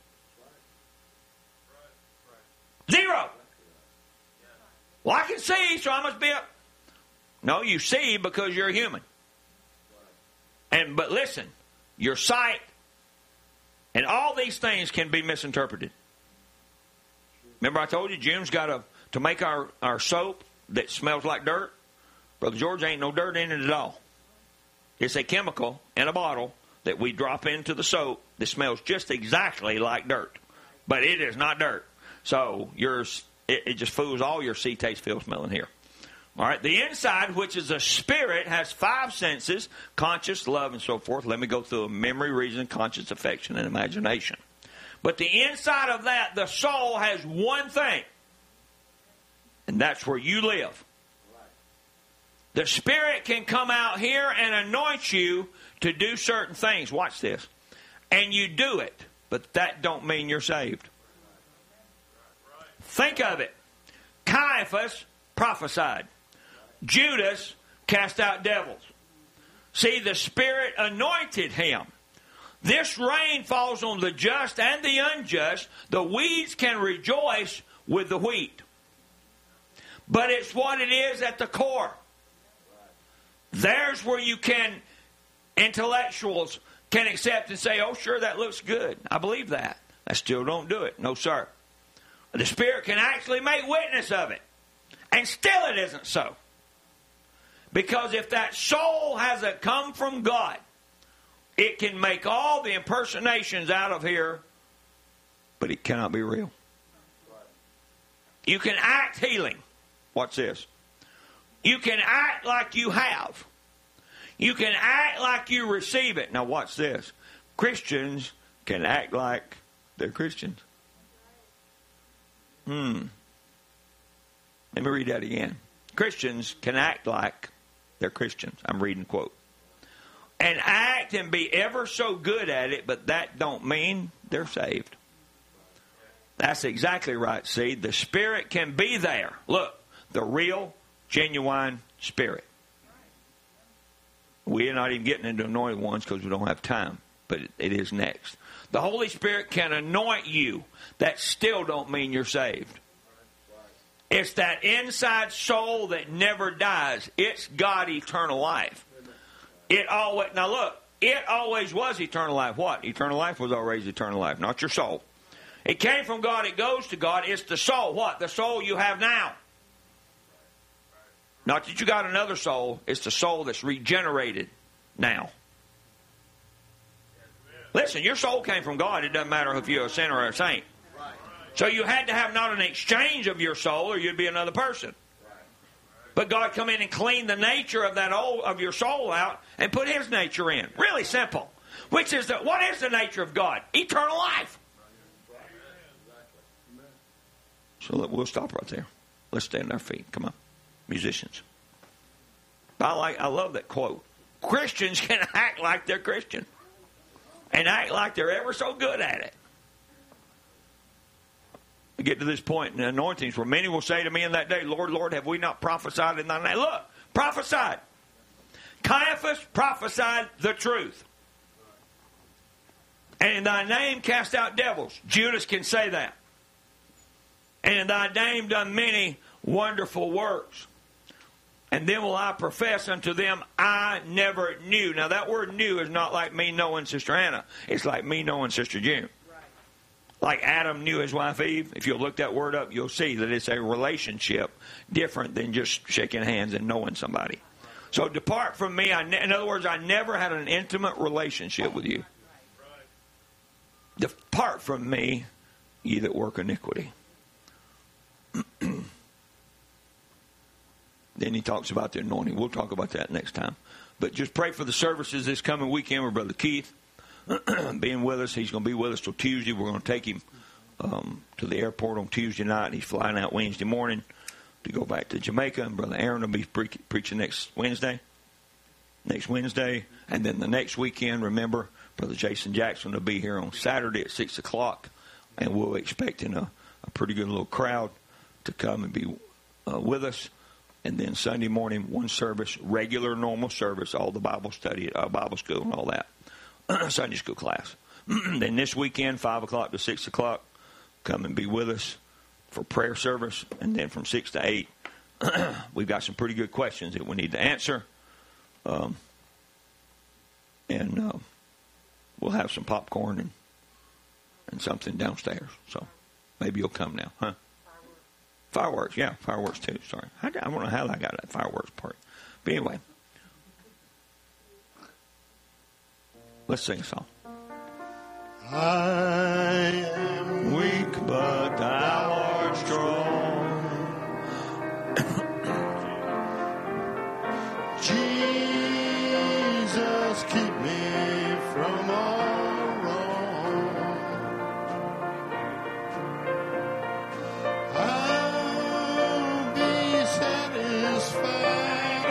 Zero. Well, I can see, so I must be up. No, you see because you're a human. And but listen, your sight and all these things can be misinterpreted. Remember I told you Jim's got a to make our, our soap that smells like dirt. Brother George, ain't no dirt in it at all. It's a chemical in a bottle that we drop into the soap that smells just exactly like dirt. But it is not dirt. So yours, it, it just fools all your see, taste, feel, smell, and hear. All right. The inside, which is a spirit, has five senses: conscious, love, and so forth. Let me go through them: memory, reason, conscience, affection, and imagination. But the inside of that, the soul, has one thing, and that's where you live. The Spirit can come out here and anoint you to do certain things. Watch this. And you do it, but that don't mean you're saved. Think of it. Caiaphas prophesied. Judas cast out devils. See, the Spirit anointed him. This rain falls on the just and the unjust. The weeds can rejoice with the wheat. But it's what it is at the core. There's where you can, intellectuals can accept and say, oh, sure, that looks good. I believe that. I still don't do it. No, sir. The Spirit can actually make witness of it. And still it isn't so. Because if that soul hasn't come from God, it can make all the impersonations out of here, but it cannot be real. You can act healing. Watch this. You can act like you have. You can act like you receive it. Now watch this. Christians can act like they're Christians. Hmm. Let me read that again. Christians can act like they're Christians. I'm reading the quote. And act and be ever so good at it, but that don't mean they're saved. That's exactly right. See, the Spirit can be there. Look, the real, genuine Spirit. We're not even getting into anointed ones because we don't have time, but it, it is next. The Holy Spirit can anoint you. That still don't mean you're saved. It's that inside soul that never dies. It's God eternal life. It always now look, it always was eternal life. What? Eternal life was always eternal life, not your soul. It came from God. It goes to God. It's the soul. What? The soul you have now. Not that you got another soul. It's the soul that's regenerated now. Listen, your soul came from God. It doesn't matter if you're a sinner or a saint. So you had to have not an exchange of your soul, or you'd be another person. But God come in and clean the nature of that old of your soul out and put His nature in. Really simple. Which is the what is the nature of God? Eternal life. So we'll stop right there. Let's stand on our feet. Come on, musicians. I like. I love that quote. Christians can act like they're Christian, and act like they're ever so good at it. We get to this point in the anointings where many will say to me in that day, Lord, Lord, have we not prophesied in thy name? Look, prophesied. Caiaphas prophesied the truth. And in thy name cast out devils. Judas can say that. And in thy name done many wonderful works. And then will I profess unto them, I never knew. Now that word knew is not like me knowing Sister Anna. It's like me knowing Sister June. Like Adam knew his wife Eve. If you'll look that word up, you'll see that it's a relationship different than just shaking hands and knowing somebody. So depart from me. I ne- in other words, I never had an intimate relationship with you. Depart from me, ye that work iniquity. Then he talks about the anointing. We'll talk about that next time. But just pray for the services this coming weekend with Brother Keith being with us. He's going to be with us till Tuesday. We're going to take him um, to the airport on Tuesday night. He's flying out Wednesday morning to go back to Jamaica. And Brother Aaron will be pre- preaching next Wednesday. Next Wednesday. And then the next weekend, remember, Brother Jason Jackson will be here on Saturday at six o'clock. And we're expecting a, a pretty good little crowd to come and be uh, with us. And then Sunday morning, one service, regular, normal service, all the Bible study, uh, Bible school and all that. Sunday school class. Then this weekend, five o'clock to six o'clock, come and be with us for prayer service. And then from six to eight, we've got some pretty good questions that we need to answer. Um, and uh, we'll have some popcorn and, and something downstairs. So maybe you'll come now, huh? Fireworks, yeah, fireworks too. Sorry. I, I don't know how I got that fireworks part. But anyway. Let's sing a song. I am Weak, but thou art strong. Jesus, keep me from all wrong. I'll be satisfied.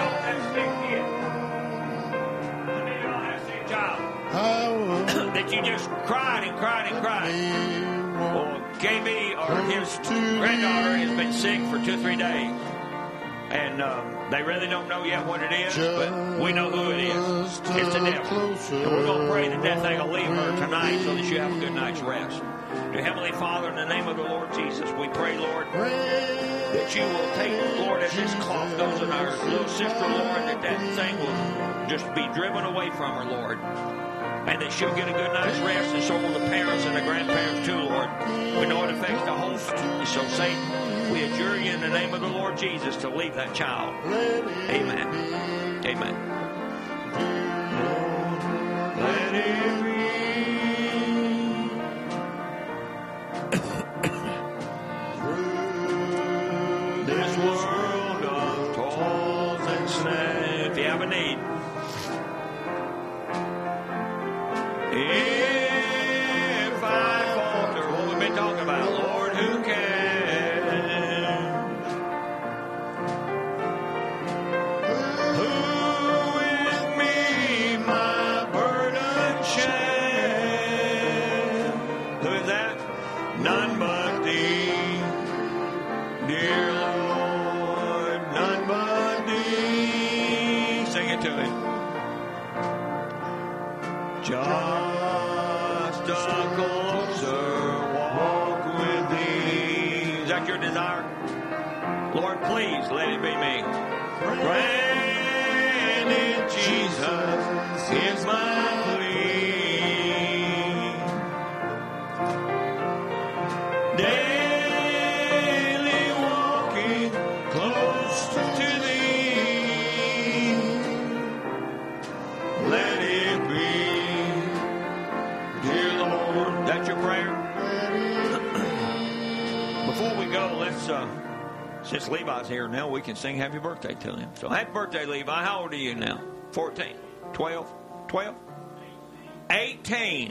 That you just cried and cried and cried. Well, K B or his granddaughter has been sick for two or three days. And um, they really don't know yet what it is, but we know who it is. It's the devil. And we're going to pray that that thing will leave her tonight so that you have a good night's rest. Dear Heavenly Father, in the name of the Lord Jesus, we pray, Lord, that you will take, Lord, as this cough goes in our little sister, Lord, that that thing will just be driven away from her, Lord. And that she'll get a good night's rest, and so will the parents and the grandparents too, Lord. We know it affects the whole family. So, Satan, we adjure you in the name of the Lord Jesus to leave that child. Amen. Amen. Let it be. This world of toils and snares. If you have a need, if I falter, what we've been talking about, Lord, who can? Who with me my burden share? Who is that? None but thee, dear Lord, none but thee. Sing it to me. Just a closer walk with thee. Is that your desire? Lord, please let it be me. Granted, Jesus is my plea. Since Levi's here now, we can sing happy birthday to him. So happy birthday, Levi. How old are you now? fourteen? twelve? twelve? eighteen.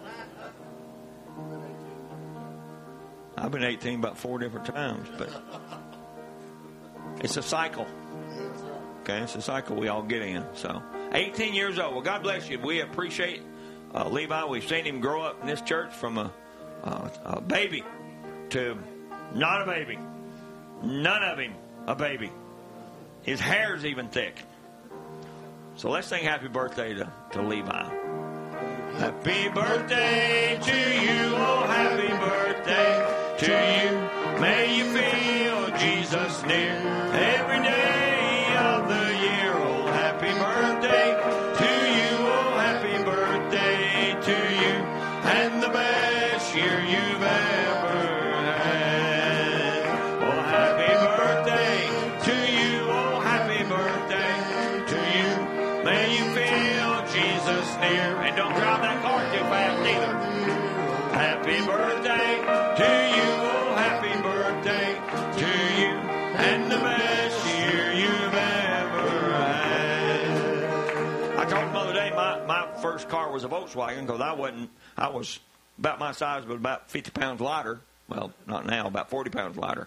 I've been eighteen about four different times, but it's a cycle. Okay, it's a cycle we all get in. So, eighteen years old. Well, God bless you. We appreciate uh, Levi. We've seen him grow up in this church from a, uh, a baby to not a baby. None of him a baby. His hair's even thick. So let's sing happy birthday to, to Levi. Happy birthday to you, oh happy birthday to you. May you feel Jesus near every day of the year. Oh happy birthday to you, oh happy birthday to you. And the best year you've ever had. Oh happy birthday to you, oh happy birthday to you. May you feel Jesus near. And don't drive that car too fast either. Happy birthday to you, oh happy birthday to you, and the best year you've ever had. I told him the other day my, my first car was a Volkswagen because I wasn't, I was about my size but about fifty pounds lighter. Well, not now, about forty pounds lighter.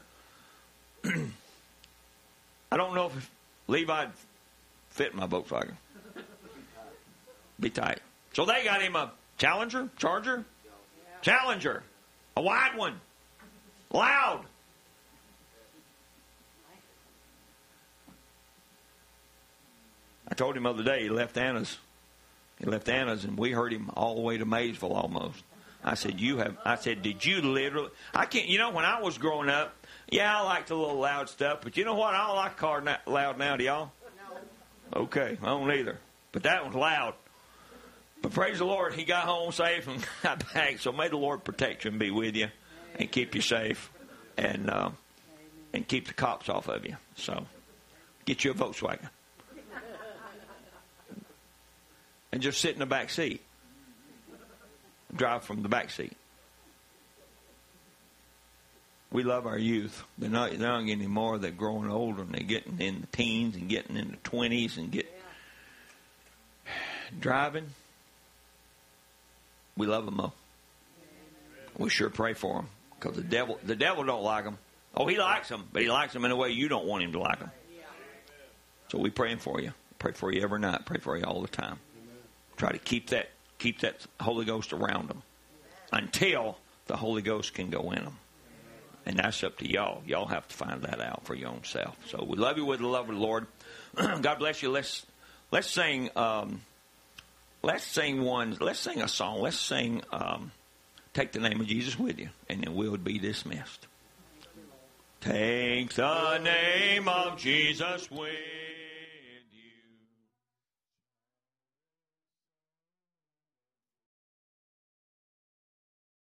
I don't know if Levi'd fit my Volkswagen. Be tight. So they got him a Challenger, Charger, Challenger, a wide one, loud. I told him the other day he left Anna's. He left Anna's, and we heard him all the way to Maysville almost. I said, "You have." I said, "Did you literally?" I can't. You know, when I was growing up, yeah, I liked a little loud stuff, but you know what? I don't like car na- loud now. Do y'all? No. Okay, I don't either. But that was loud. But praise the Lord, he got home safe and got back. So may the Lord protect you and be with you and keep you safe and uh, and keep the cops off of you. So get you a Volkswagen. And just sit in the back seat. Drive from the back seat. We love our youth. They're not, they're not getting any more. They're growing older and they're getting in the teens and getting in the twenties and get driving. We love them, though. We sure pray for them because the devil, the devil don't like them. Oh, he likes them, but he likes them in a way you don't want him to like them. So we praying for you. Pray for you every night. Pray for you all the time. Try to keep that keep that Holy Ghost around them until the Holy Ghost can go in them. And that's up to y'all. Y'all have to find that out for your own self. So we love you with the love of the Lord. God bless you. Let's let's sing. Um, let's sing one. Let's sing a song. Let's sing. Um, Take the name of Jesus with you, and then we'll be dismissed. Take the name of Jesus with.